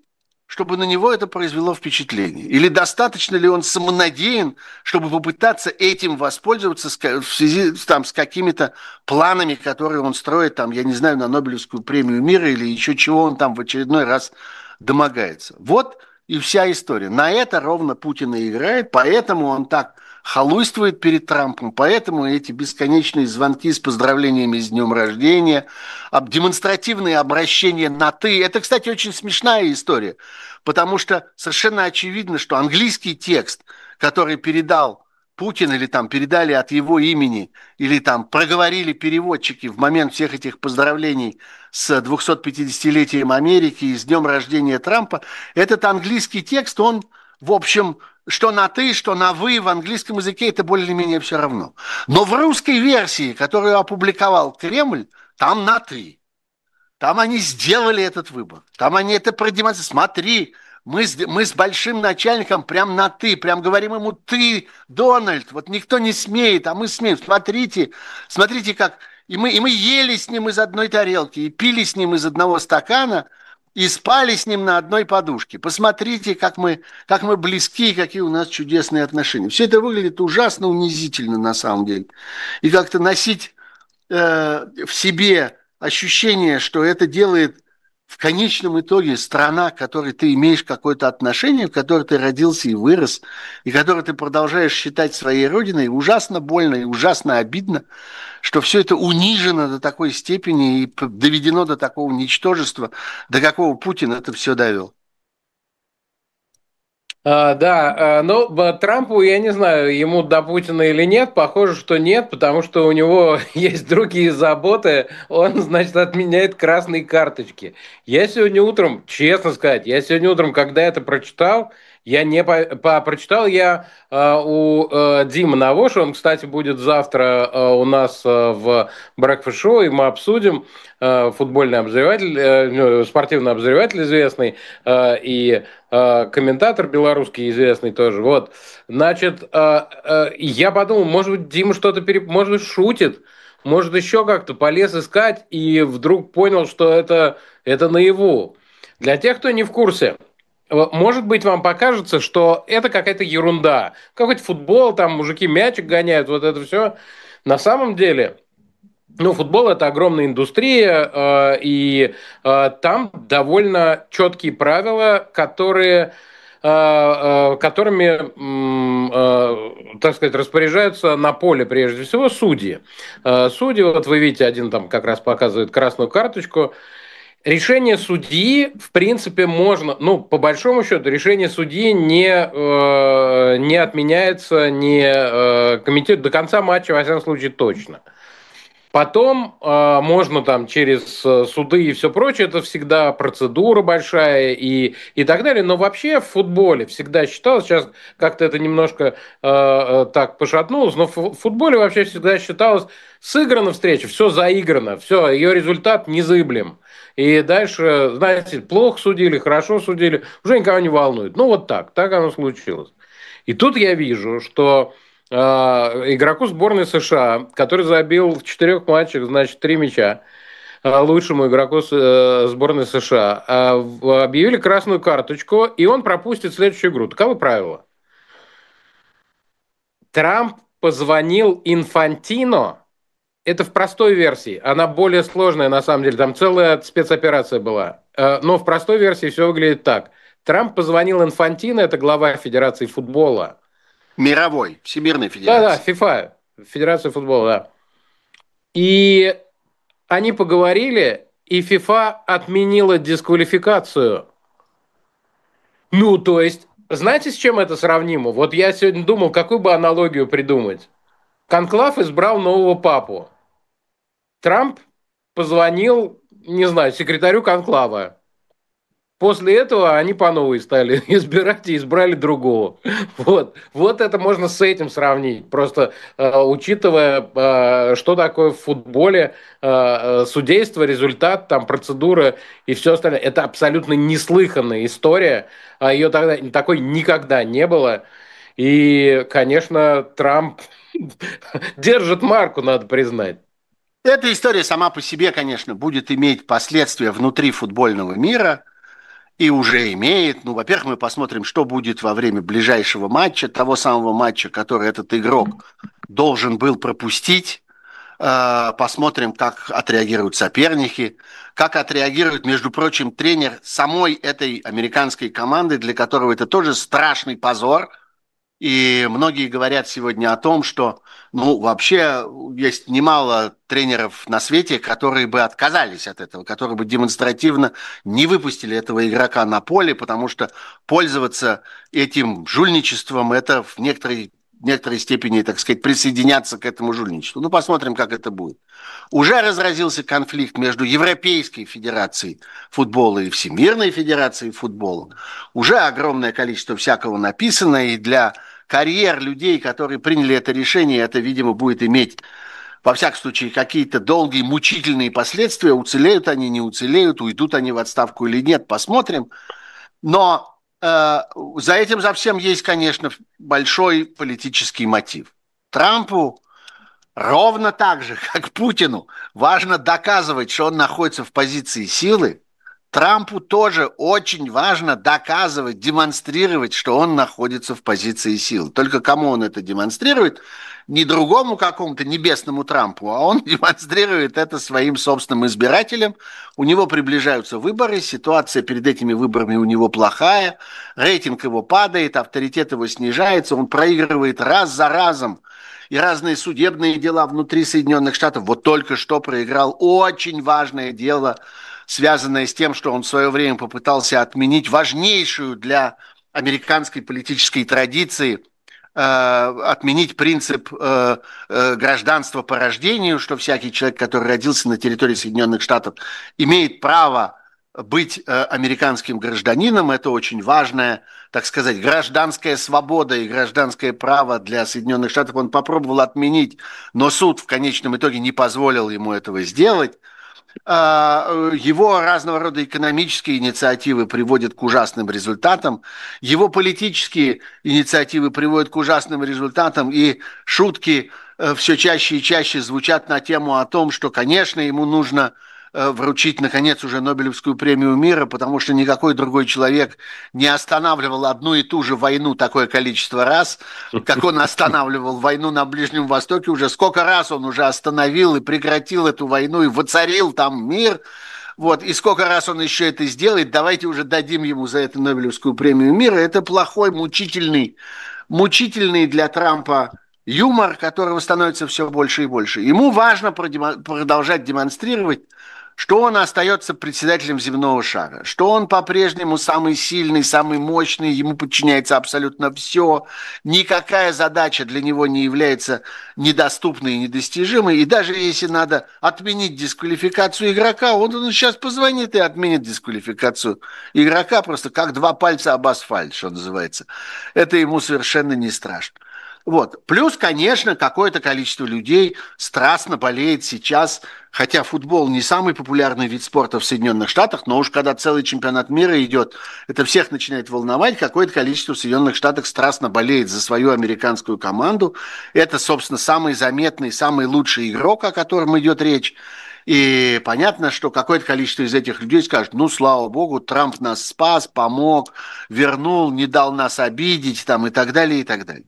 чтобы на него это произвело впечатление? Или достаточно ли он самонадеян, чтобы попытаться этим воспользоваться в связи там, с какими-то планами, которые он строит, там, я не знаю, на Нобелевскую премию мира или еще чего он там в очередной раз домогается? Вот и вся история. На это ровно Путин и играет, поэтому он так халуйствует перед Трампом, поэтому эти бесконечные звонки с поздравлениями с днем рождения, демонстративные обращения на «ты». Это, кстати, очень смешная история, потому что совершенно очевидно, что английский текст, который передал Путин или там передали от его имени, или там проговорили переводчики в момент всех этих поздравлений с 250-летием Америки и с днем рождения Трампа, этот английский текст, он, в общем, что на «ты», что на «вы» в английском языке это более-менее все равно. Но в русской версии, которую опубликовал Кремль, там на «ты». Там они сделали этот выбор. Там они это продемонстрировали. Смотри, мы с большим начальником прям на «ты», прям говорим ему «ты, Дональд». Вот никто не смеет, а мы смеем. Смотрите, смотрите как... И мы ели с ним из одной тарелки, и пили с ним из одного стакана, и спали с ним на одной подушке. Посмотрите, как мы близки, какие у нас чудесные отношения. Все это выглядит ужасно унизительно на самом деле. И как-то носить в себе ощущение, что это делает в конечном итоге страна, к которой ты имеешь какое-то отношение, в которой ты родился и вырос, и которую ты продолжаешь считать своей родиной, ужасно больно и ужасно обидно, что все это унижено до такой степени и доведено до такого ничтожества, до какого Путин это все довел. Да, но Трампу, я не знаю, ему до Путина или нет, похоже, что нет, потому что у него есть другие заботы, он, значит, отменяет красные карточки. Я сегодня утром, честно сказать, когда это прочитал, я не прочитал я у Димы Навоша, он, кстати, будет завтра у нас в Breakfast Show, и мы обсудим, футбольный обозреватель, спортивный обозреватель известный, и комментатор белорусский известный тоже. Вот, значит, я подумал, может быть, Дима что-то может быть, шутит, может, еще как-то полез искать и вдруг понял, что это наяву. Для тех, кто не в курсе, может быть, вам покажется, что это какая-то ерунда. Какой-то футбол, там мужики мячик гоняют, вот это все. На самом деле, ну, футбол это огромная индустрия, там довольно четкие правила, которыми, так сказать, распоряжаются на поле прежде всего судьи. Судьи, вот вы видите, один там как раз показывает красную карточку. Решение судьи, в принципе, можно, ну, по большому счету, решение судьи не отменяется, не комментирует до конца матча, во всяком случае, точно. Потом можно там через суды и все прочее, это всегда процедура большая и так далее. Но вообще в футболе всегда считалось, сейчас как-то это немножко так пошатнулось, но в футболе вообще всегда считалось, сыграна встреча, все заиграно, все, ее результат незыблем. И дальше, знаете, плохо судили, хорошо судили, уже никого не волнует. Ну вот так оно случилось. И тут я вижу, что игроку сборной США, который забил в 4 матчах, значит, 3 мяча, лучшему игроку сборной США, объявили красную карточку, и он пропустит следующую игру. Таковы правила. Трамп позвонил Инфантино, это в простой версии, она более сложная на самом деле, там целая спецоперация была, но в простой версии все выглядит так. Трамп позвонил Инфантино, это глава Федерации футбола, Мировой, Всемирной да, Федерации. ФИФА, Федерация футбола, да. И они поговорили, и ФИФА отменила дисквалификацию. Ну, то есть, знаете, с чем это сравнимо? Вот я сегодня думал, какую бы аналогию придумать. Конклав избрал нового папу. Трамп позвонил, не знаю, секретарю конклава. После этого они по новой стали избирать и избрали другого. Вот это можно с этим сравнить. Просто учитывая, что такое в футболе, судейство, результат, там, процедура и все остальное. Это абсолютно неслыханная история. Ее тогда такой никогда не было. И, конечно, Трамп держит марку, надо признать. Эта история сама по себе, конечно, будет иметь последствия внутри футбольного мира. и уже имеет. Ну, во-первых, мы посмотрим, что будет во время ближайшего матча, того самого матча, который этот игрок должен был пропустить. Посмотрим, как отреагируют соперники, как отреагирует, между прочим, тренер самой этой американской команды, для которого это тоже страшный позор. И многие говорят сегодня о том, что, ну, вообще есть немало тренеров на свете, которые бы отказались от этого, которые бы демонстративно не выпустили этого игрока на поле, потому что пользоваться этим жульничеством – это в некоторой степени, так сказать, присоединяться к этому жульничеству. Ну, посмотрим, как это будет. Уже разразился конфликт между Европейской Федерацией футбола и Всемирной Федерацией футбола. Уже огромное количество всякого написано, и для карьер людей, которые приняли это решение, это, видимо, будет иметь, во всяком случае, какие-то долгие, мучительные последствия. Уцелеют они, не уцелеют, уйдут они в отставку или нет, посмотрим. Но за этим, за всем есть, конечно, большой политический мотив. Трампу ровно так же, как Путину, важно доказывать, что он находится в позиции силы. Трампу тоже очень важно доказывать, демонстрировать, что он находится в позиции силы. Только кому он это демонстрирует? Не другому какому-то небесному Трампу, а он демонстрирует это своим собственным избирателям. У него приближаются выборы, ситуация перед этими выборами у него плохая, рейтинг его падает, авторитет его снижается, он проигрывает раз за разом. И разные судебные дела внутри Соединенных Штатов. Вот только что проиграл очень важное дело, связанное с тем, что он в свое время попытался отменить важнейшую для американской политической традиции, отменить принцип гражданства по рождению, что всякий человек, который родился на территории Соединенных Штатов, имеет право быть американским гражданином. Это очень важная, так сказать, гражданская свобода и гражданское право для Соединенных Штатов. Он попробовал отменить, но суд в конечном итоге не позволил ему этого сделать. Его разного рода экономические инициативы приводят к ужасным результатам, его политические инициативы приводят к ужасным результатам, и шутки все чаще и чаще звучат на тему о том, что, конечно, ему нужно вручить, наконец, уже Нобелевскую премию мира, потому что никакой другой человек не останавливал одну и ту же войну такое количество раз, как он останавливал войну на Ближнем Востоке. Уже сколько раз он уже остановил и прекратил эту войну и воцарил там мир. Вот, и сколько раз он еще это сделает, давайте уже дадим ему за это Нобелевскую премию мира. Это плохой, мучительный для Трампа юмор, которого становится все больше и больше. Ему важно продолжать демонстрировать, что он остается председателем земного шара, что он по-прежнему самый сильный, самый мощный, ему подчиняется абсолютно все, никакая задача для него не является недоступной и недостижимой, и даже если надо отменить дисквалификацию игрока, он сейчас позвонит и отменит дисквалификацию игрока, просто как два пальца об асфальт, что называется. Это ему совершенно не страшно. Вот. Плюс, конечно, какое-то количество людей страстно болеет сейчас, хотя футбол не самый популярный вид спорта в Соединенных Штатах, но уж когда целый чемпионат мира идет, это всех начинает волновать, какое-то количество в Соединенных Штатах страстно болеет за свою американскую команду. Это, собственно, самый заметный, самый лучший игрок, о котором идет речь. И понятно, что какое-то количество из этих людей скажет, ну, слава богу, Трамп нас спас, помог, вернул, не дал нас обидеть, там, и так далее, и так далее.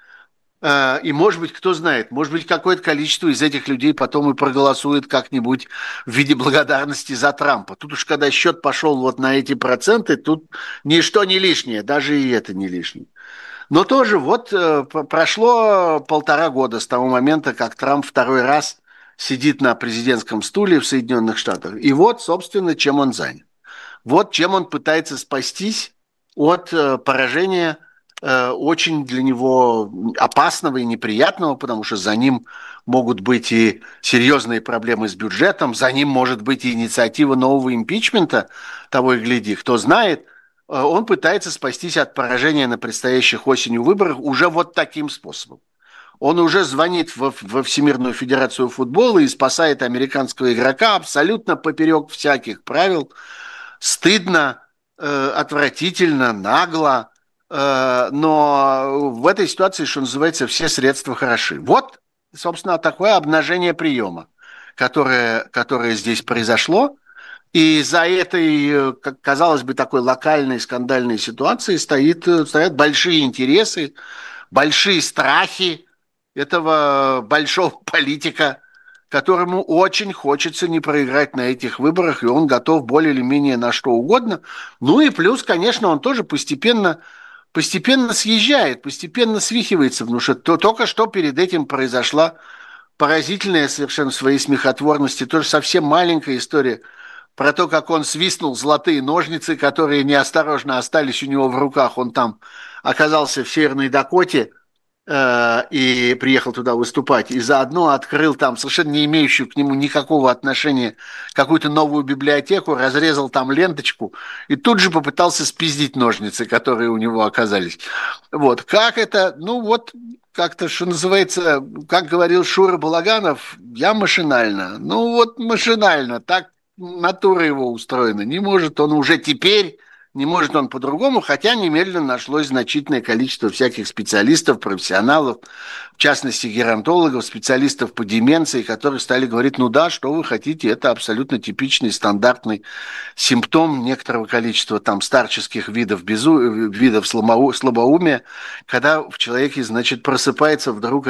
И, может быть, кто знает, может быть, какое-то количество из этих людей потом и проголосует как-нибудь в виде благодарности за Трампа. Тут уж когда счет пошел вот на эти проценты, тут ничто не лишнее, даже и это не лишнее. Но тоже вот прошло 1,5 года с того момента, как Трамп второй раз сидит на президентском стуле в Соединенных Штатах. И вот, собственно, чем он занят. Вот чем он пытается спастись от поражения очень для него опасного и неприятного, потому что за ним могут быть и серьезные проблемы с бюджетом, за ним может быть и инициатива нового импичмента, того и гляди, кто знает. Он пытается спастись от поражения на предстоящих осенью выборах уже вот таким способом. Он уже звонит во Всемирную Федерацию футбола и спасает американского игрока абсолютно поперек всяких правил. Стыдно, отвратительно, нагло. Но в этой ситуации, что называется, все средства хороши. Вот, собственно, такое обнажение приема, которое здесь произошло. И за этой, казалось бы, такой локальной скандальной ситуацией стоят большие интересы, большие страхи этого большого политика, которому очень хочется не проиграть на этих выборах, и он готов более или менее на что угодно. Ну и плюс, конечно, он тоже постепенно съезжает, постепенно свихивается, потому что только что перед этим произошла поразительная совершенно в своей смехотворности, тоже совсем маленькая история про то, как он свистнул золотые ножницы, которые неосторожно остались у него в руках. Он там оказался в Северной Дакоте, и приехал туда выступать, и заодно открыл там совершенно не имеющую к нему никакого отношения какую-то новую библиотеку, разрезал там ленточку и тут же попытался спиздить ножницы, которые у него оказались. Вот, как это, ну вот, как-то, что называется, как говорил Шура Балаганов, я машинально, ну вот машинально, так натура его устроена, не может он уже теперь, не может он по-другому, хотя немедленно нашлось значительное количество всяких специалистов, профессионалов, в частности геронтологов, специалистов по деменции, которые стали говорить, ну да, что вы хотите, это абсолютно типичный, стандартный симптом некоторого количества там старческих видов слабоумия, когда в человеке, значит, просыпается вдруг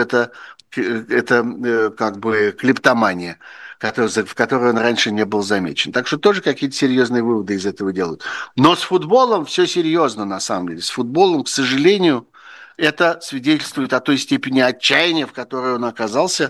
это как бы клептомания, в которой он раньше не был замечен. Так что тоже какие-то серьезные выводы из этого делают. Но с футболом все серьезно, на самом деле. С футболом, к сожалению, это свидетельствует о той степени отчаяния, в которой он оказался,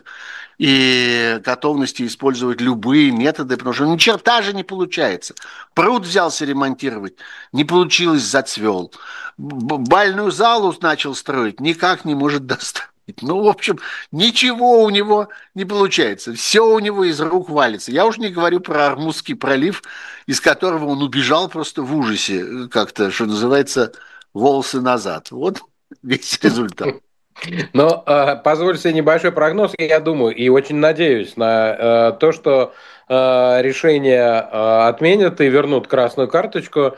и готовности использовать любые методы, потому что ни черта же не получается. Пруд взялся ремонтировать, не получилось, зацвел. Бальную залу начал строить, никак не может достать. Ну, в общем, ничего у него не получается. Все у него из рук валится. Я уж не говорю про Армузский пролив, из которого он убежал просто в ужасе, как-то, что называется, волосы назад. Вот весь результат. Но позволь себе небольшой прогноз. Я думаю и очень надеюсь на то, что решение отменят и вернут красную карточку.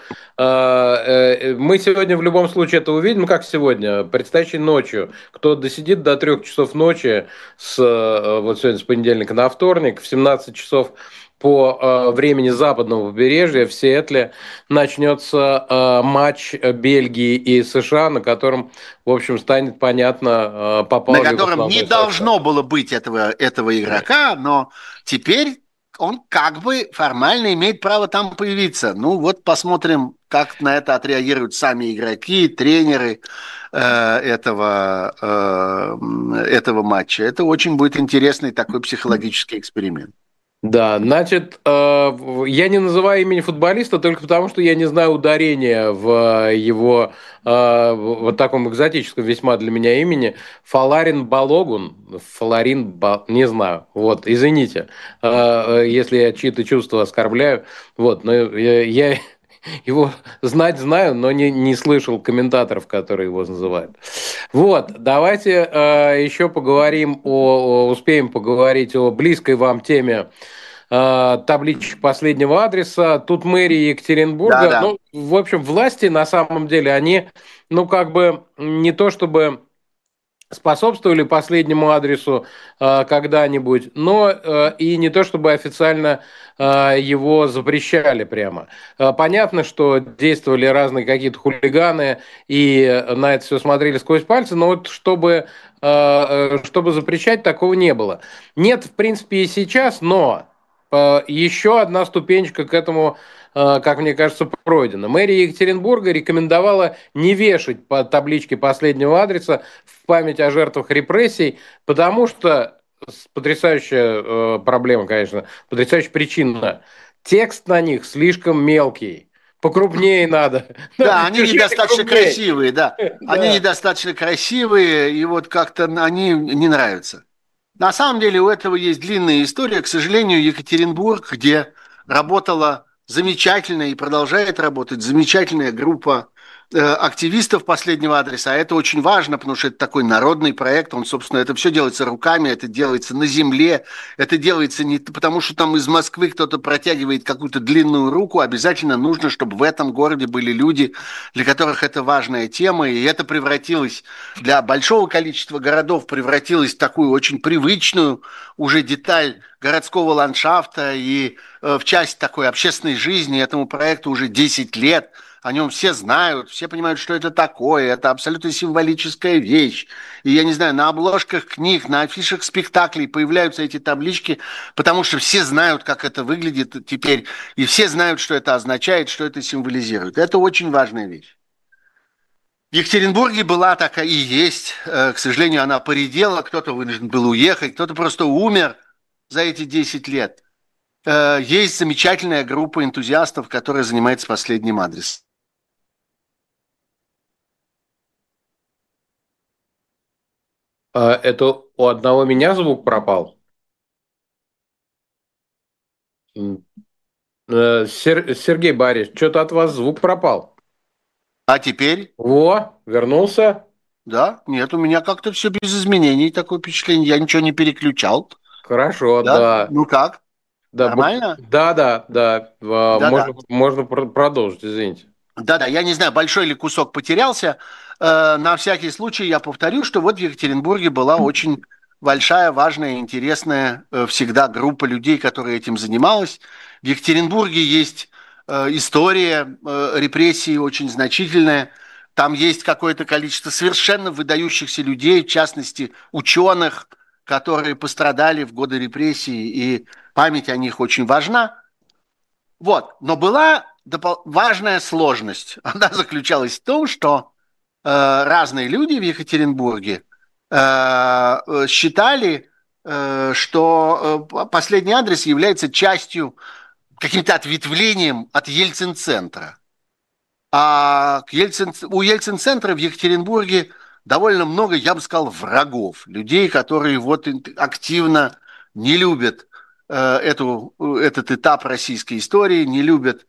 Мы сегодня в любом случае это увидим, как сегодня, предстоящей ночью. Кто досидит до 3 часов ночи, вот сегодня с понедельника на вторник, в 17 часов по времени западного побережья в Сиэтле начнется матч Бельгии и США, на котором, в общем, станет понятно, попал На ли в котором не основной состав. должно было быть этого игрока, но теперь он как бы формально имеет право там появиться. Ну вот посмотрим, как на это отреагируют сами игроки, тренеры этого матча. Это очень будет интересный такой психологический эксперимент. Да, значит, я не называю имени футболиста только потому, что я не знаю ударения в его вот таком экзотическом весьма для меня имени. Фаларин Балогун, не знаю, вот, извините, если я чьи-то чувства оскорбляю, вот, но я его знать знаю, но не слышал комментаторов, которые его называют. Вот, давайте еще поговорим успеем поговорить о близкой вам теме табличек последнего адреса. Тут мэрия Екатеринбурга. Да-да. Ну, в общем, власти на самом деле, они, ну, как бы не то чтобы способствовали последнему адресу когда-нибудь, но и не то чтобы официально его запрещали прямо. Понятно, что действовали разные какие-то хулиганы и на это все смотрели сквозь пальцы, но вот чтобы запрещать, такого не было. Нет, в принципе, и сейчас, но еще одна ступенечка к этому, как мне кажется, пройдена. Мэрия Екатеринбурга рекомендовала не вешать по табличке последнего адреса в память о жертвах репрессий, потому что потрясающая проблема, конечно, потрясающая причина. Текст на них слишком мелкий. Покрупнее надо. Да, они Пишите недостаточно крупнее. красивые, да. Они Да. недостаточно красивые, и вот как-то они не нравятся. На самом деле у этого есть длинная история. К сожалению, Екатеринбург, где работала замечательная и продолжает работать замечательная группа активистов последнего адреса. А это очень важно, потому что это такой народный проект. Он, собственно, это все делается руками, это делается на земле. Это делается не потому, что там из Москвы кто-то протягивает какую-то длинную руку. Обязательно нужно, чтобы в этом городе были люди, для которых это важная тема. И это превратилось для большого количества городов, превратилось в такую очень привычную уже деталь городского ландшафта и в часть такой общественной жизни. Этому проекту уже 10 лет. О нем все знают, все понимают, что это такое. Это абсолютно символическая вещь. И я не знаю, на обложках книг, на афишах спектаклей появляются эти таблички, потому что все знают, как это выглядит теперь. И все знают, что это означает, что это символизирует. Это очень важная вещь. В Екатеринбурге была такая и есть. К сожалению, она поредела. Кто-то вынужден был уехать, кто-то просто умер за эти 10 лет. Есть замечательная группа энтузиастов, которая занимается последним адресом. Это у одного меня звук пропал? Сергей Борисович, что-то от вас звук пропал. А теперь, Во, вернулся? да, нет, у меня как-то все без изменений, такое впечатление. Я ничего не переключал. Хорошо, Да, да. ну как? Да, Нормально? да. Да-да. Можно продолжить, извините. Да-да, я не знаю, большой ли кусок потерялся. На всякий случай я повторю, что вот в Екатеринбурге была очень большая, важная, интересная всегда группа людей, которая этим занималась. В Екатеринбурге есть история репрессий очень значительная. Там есть какое-то количество совершенно выдающихся людей, в частности, ученых, которые пострадали в годы репрессий, и память о них очень важна. Вот. Но была важная сложность. Она заключалась в том, что разные люди в Екатеринбурге считали, что последний адрес является частью, каким-то ответвлением от Ельцин-центра. А у Ельцин-центра в Екатеринбурге довольно много, я бы сказал, врагов. Людей, которые вот активно не любят этот этап российской истории, не любят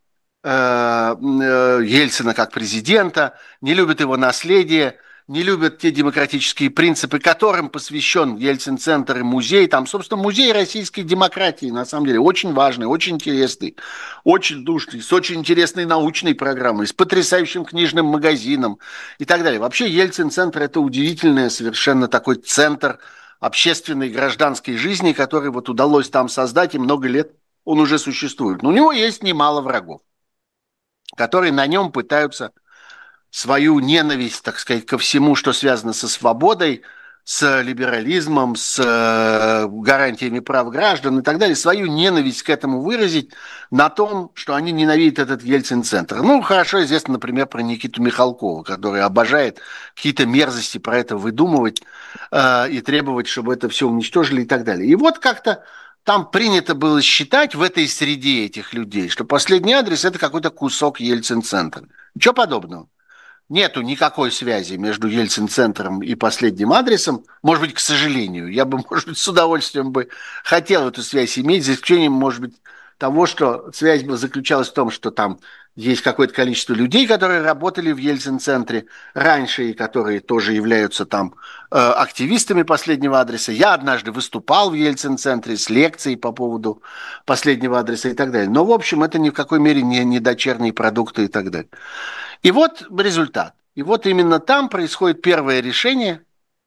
Ельцина как президента, не любят его наследие, не любят те демократические принципы, которым посвящен Ельцин-центр и музей. Там, собственно, музей российской демократии, на самом деле, очень важный, очень интересный, очень душный, с очень интересной научной программой, с потрясающим книжным магазином и так далее. Вообще Ельцин-центр – это удивительный совершенно такой центр общественной гражданской жизни, который вот удалось там создать, и много лет он уже существует. Но у него есть немало врагов, которые на нем пытаются свою ненависть, так сказать, ко всему, что связано со свободой, с либерализмом, с гарантиями прав граждан и так далее, свою ненависть к этому выразить на том, что они ненавидят этот Ельцин-центр. Ну, хорошо известно, например, про Никиту Михалкова, который обожает какие-то мерзости про это выдумывать и требовать, чтобы это все уничтожили и так далее. И вот как-то там принято было считать в этой среде этих людей, что последний адрес – это какой-то кусок Ельцин-центра. Ничего подобного. Нету никакой связи между Ельцин-центром и последним адресом. Может быть, к сожалению. Я бы, может быть, с удовольствием бы хотел эту связь иметь, за исключением, может быть, того, что связь бы заключалась в том, что там есть какое-то количество людей, которые работали в Ельцин-центре раньше и которые тоже являются там активистами последнего адреса. Я однажды выступал в Ельцин-центре с лекцией по поводу последнего адреса и так далее. Но, в общем, это ни в какой мере не дочерние продукты и так далее. И вот результат. И вот именно там происходит первое решение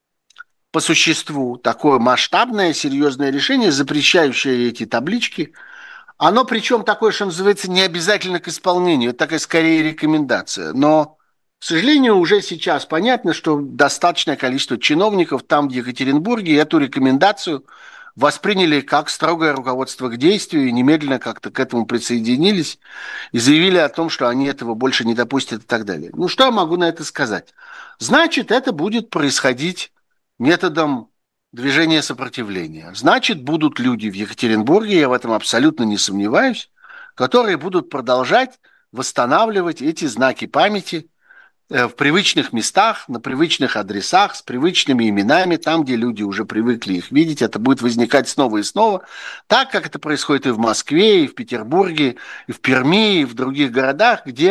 по существу, такое масштабное, серьезное решение, запрещающее эти таблички. Оно причем такое, что называется, не обязательно к исполнению. Это такая скорее рекомендация. Но, к сожалению, уже сейчас понятно, что достаточное количество чиновников там, в Екатеринбурге, эту рекомендацию восприняли как строгое руководство к действию и немедленно как-то к этому присоединились и заявили о том, что они этого больше не допустят и так далее. Ну, что я могу на это сказать? Значит, это будет происходить методом движения сопротивления. Значит, будут люди в Екатеринбурге, я в этом абсолютно не сомневаюсь, которые будут продолжать восстанавливать эти знаки памяти в привычных местах, на привычных адресах, с привычными именами, там, где люди уже привыкли их видеть, это будет возникать снова и снова, так, как это происходит и в Москве, и в Петербурге, и в Перми, и в других городах, где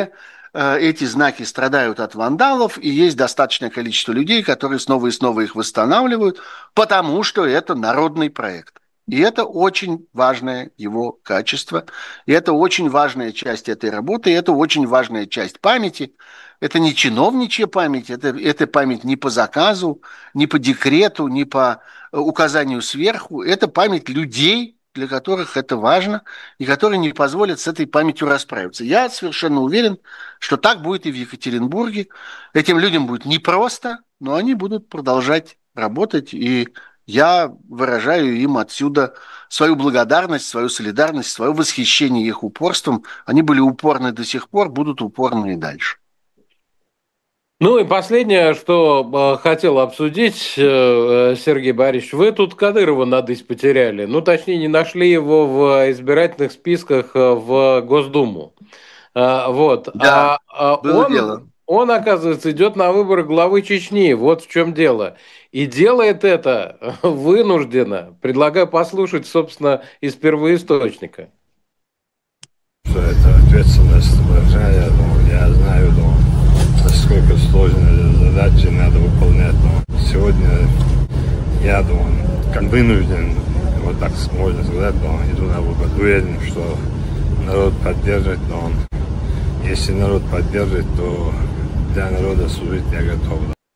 эти знаки страдают от вандалов, и есть достаточное количество людей, которые снова и снова их восстанавливают, потому что это народный проект. И это очень важное его качество, и это очень важная часть этой работы, и это очень важная часть памяти. Это не чиновничья память, это память не по заказу, не по декрету, не по указанию сверху. Это память людей, для которых это важно, и которые не позволят с этой памятью расправиться. Я совершенно уверен, что так будет и в Екатеринбурге. Этим людям будет непросто, но они будут продолжать работать, и я выражаю им отсюда свою благодарность, свою солидарность, свое восхищение их упорством. Они были упорны до сих пор, будут упорны и дальше. Ну и последнее, что хотел обсудить, Сергей Борисович, вы тут Кадырова, надысь, потеряли. Ну, точнее, не нашли его в избирательных списках в Госдуму. Вот. Да, было дело. Он, оказывается, идет на выборы главы Чечни. Вот в чем дело. И делает это вынужденно. Предлагаю послушать, собственно, из первоисточника. Что это ответственность большая, но я знаю, насколько сложные задачи надо выполнять. Но сегодня я как вынужден, вот так можно сказать, иду на выбор. Уверен, что народ поддержит, но если народ поддержит, то для народа служить я готов.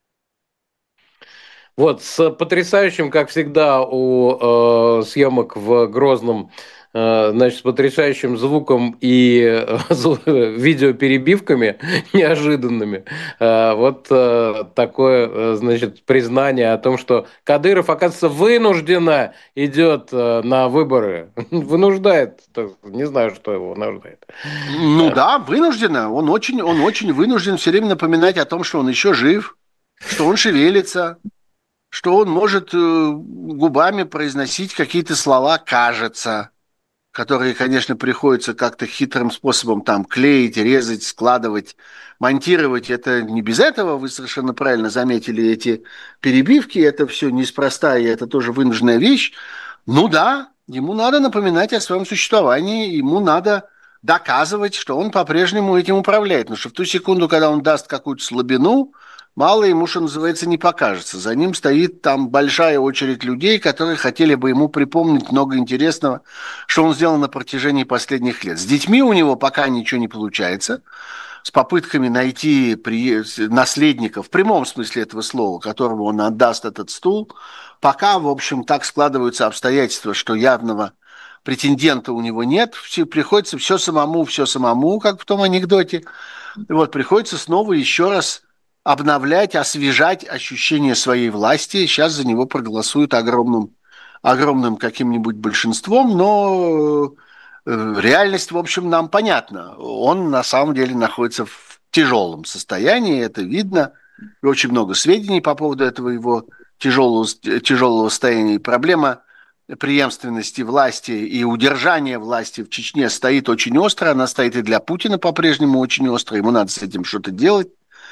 Вот, с потрясающим, как всегда, у съемок в Грозном, значит, с потрясающим звуком и видеоперебивками неожиданными. Вот такое, значит, признание о том, что Кадыров, оказывается, вынужденно идет на выборы. Вынуждает. Не знаю, что его вынуждает. Ну да, вынужденно. Он очень вынужден все время напоминать о том, что он еще жив, что он шевелится, что он может губами произносить какие-то слова «кажется», которые, конечно, приходится как-то хитрым способом там клеить, резать, складывать, монтировать. Это не без этого, вы совершенно правильно заметили эти перебивки, это все неспроста, и это тоже вынужденная вещь. Ну да, ему надо напоминать о своем существовании, ему надо доказывать, что он по-прежнему этим управляет. Потому что в ту секунду, когда он даст какую-то слабину, мало ему, что называется, не покажется. За ним стоит там большая очередь людей, которые хотели бы ему припомнить много интересного, что он сделал на протяжении последних лет. С детьми у него пока ничего не получается. С попытками найти наследника в прямом смысле этого слова, которому он отдаст этот стул, пока, в общем, так складываются обстоятельства, что явного претендента у него нет, приходится все самому, как в том анекдоте. Вот, приходится снова еще раз обновлять, освежать ощущение своей власти. Сейчас за него проголосуют огромным каким-нибудь большинством, но реальность, в общем, нам понятна. Он на самом деле находится в тяжелом состоянии, это видно. И очень много сведений по поводу этого его тяжелого состояния. И проблема преемственности власти и удержания власти в Чечне стоит очень остро. Она стоит и для Путина по-прежнему очень остро. Ему надо с этим что-то делать,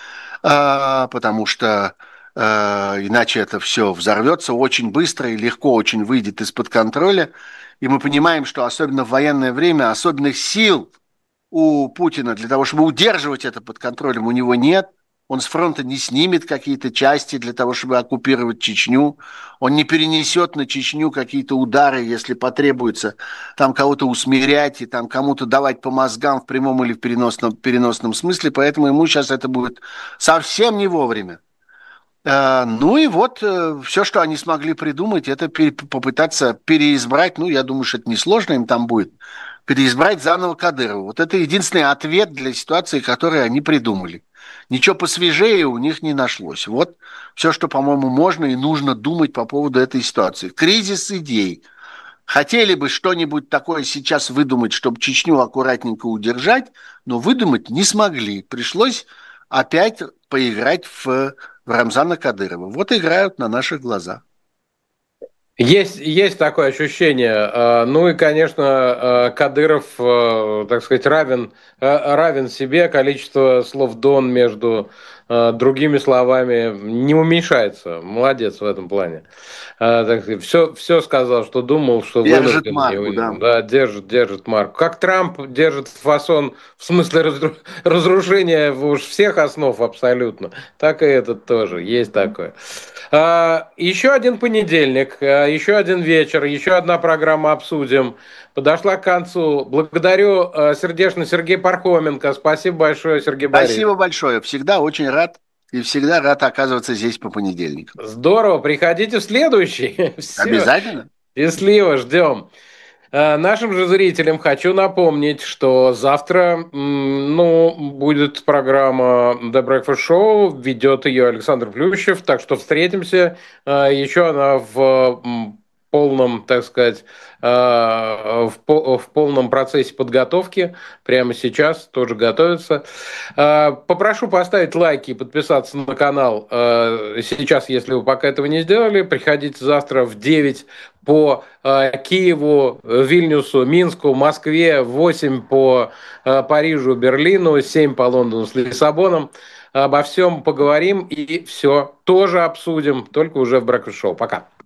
потому что иначе это все взорвется очень быстро и легко очень выйдет из-под контроля. И мы понимаем, что особенно в военное время особенных сил у Путина для того, чтобы удерживать это под контролем, у него нет. Он с фронта не снимет какие-то части для того, чтобы оккупировать Чечню. Он не перенесет на Чечню какие-то удары, если потребуется там кого-то усмирять и там кому-то давать по мозгам в прямом или в переносном смысле. Поэтому ему сейчас это будет совсем не вовремя. Ну и вот все, что они смогли придумать, это попытаться переизбрать, ну, я думаю, что это несложно им там будет, переизбрать заново Кадырова. Вот это единственный ответ для ситуации, которую они придумали. Ничего посвежее у них не нашлось. Вот все, что, по-моему, можно и нужно думать по поводу этой ситуации. Кризис идей. Хотели бы что-нибудь такое сейчас выдумать, чтобы Чечню аккуратненько удержать, но выдумать не смогли. Пришлось опять поиграть в Рамзана Кадырова. Вот играют на наших глазах. Есть такое ощущение. Ну и, конечно, Кадыров, так сказать, равен себе. Количество слов «дон» между другими словами, не уменьшается. Молодец в этом плане. Все сказал, что думал, что Держит вынужден. марку, да. Да, держит марку. Как Трамп держит фасон в смысле разрушения уж всех основ абсолютно, так и этот тоже. Есть такое. Еще один понедельник, еще один вечер, еще одна программа «Обсудим» подошла к концу. Благодарю сердечно Сергея Пархоменко. Спасибо большое, Сергей Борисович. Спасибо большое. Всегда очень рад. И всегда рад оказываться здесь по понедельникам. Здорово. Приходите в следующий. Все. Обязательно. Счастливо. Ждем. Нашим же зрителям хочу напомнить, что завтра будет программа The Breakfast Show, ведет ее Александр Плющев, так что встретимся. Еще она в полном, так сказать, в полном процессе подготовки. Прямо сейчас тоже готовится. Попрошу поставить лайки и подписаться на канал сейчас, если вы пока этого не сделали. Приходите завтра в 9 по Киеву, Вильнюсу, Минску, Москве, 8 по Парижу, Берлину, 7 по Лондону с Лиссабоном. Обо всем поговорим и все тоже обсудим, только уже в Breakfast Show. Пока.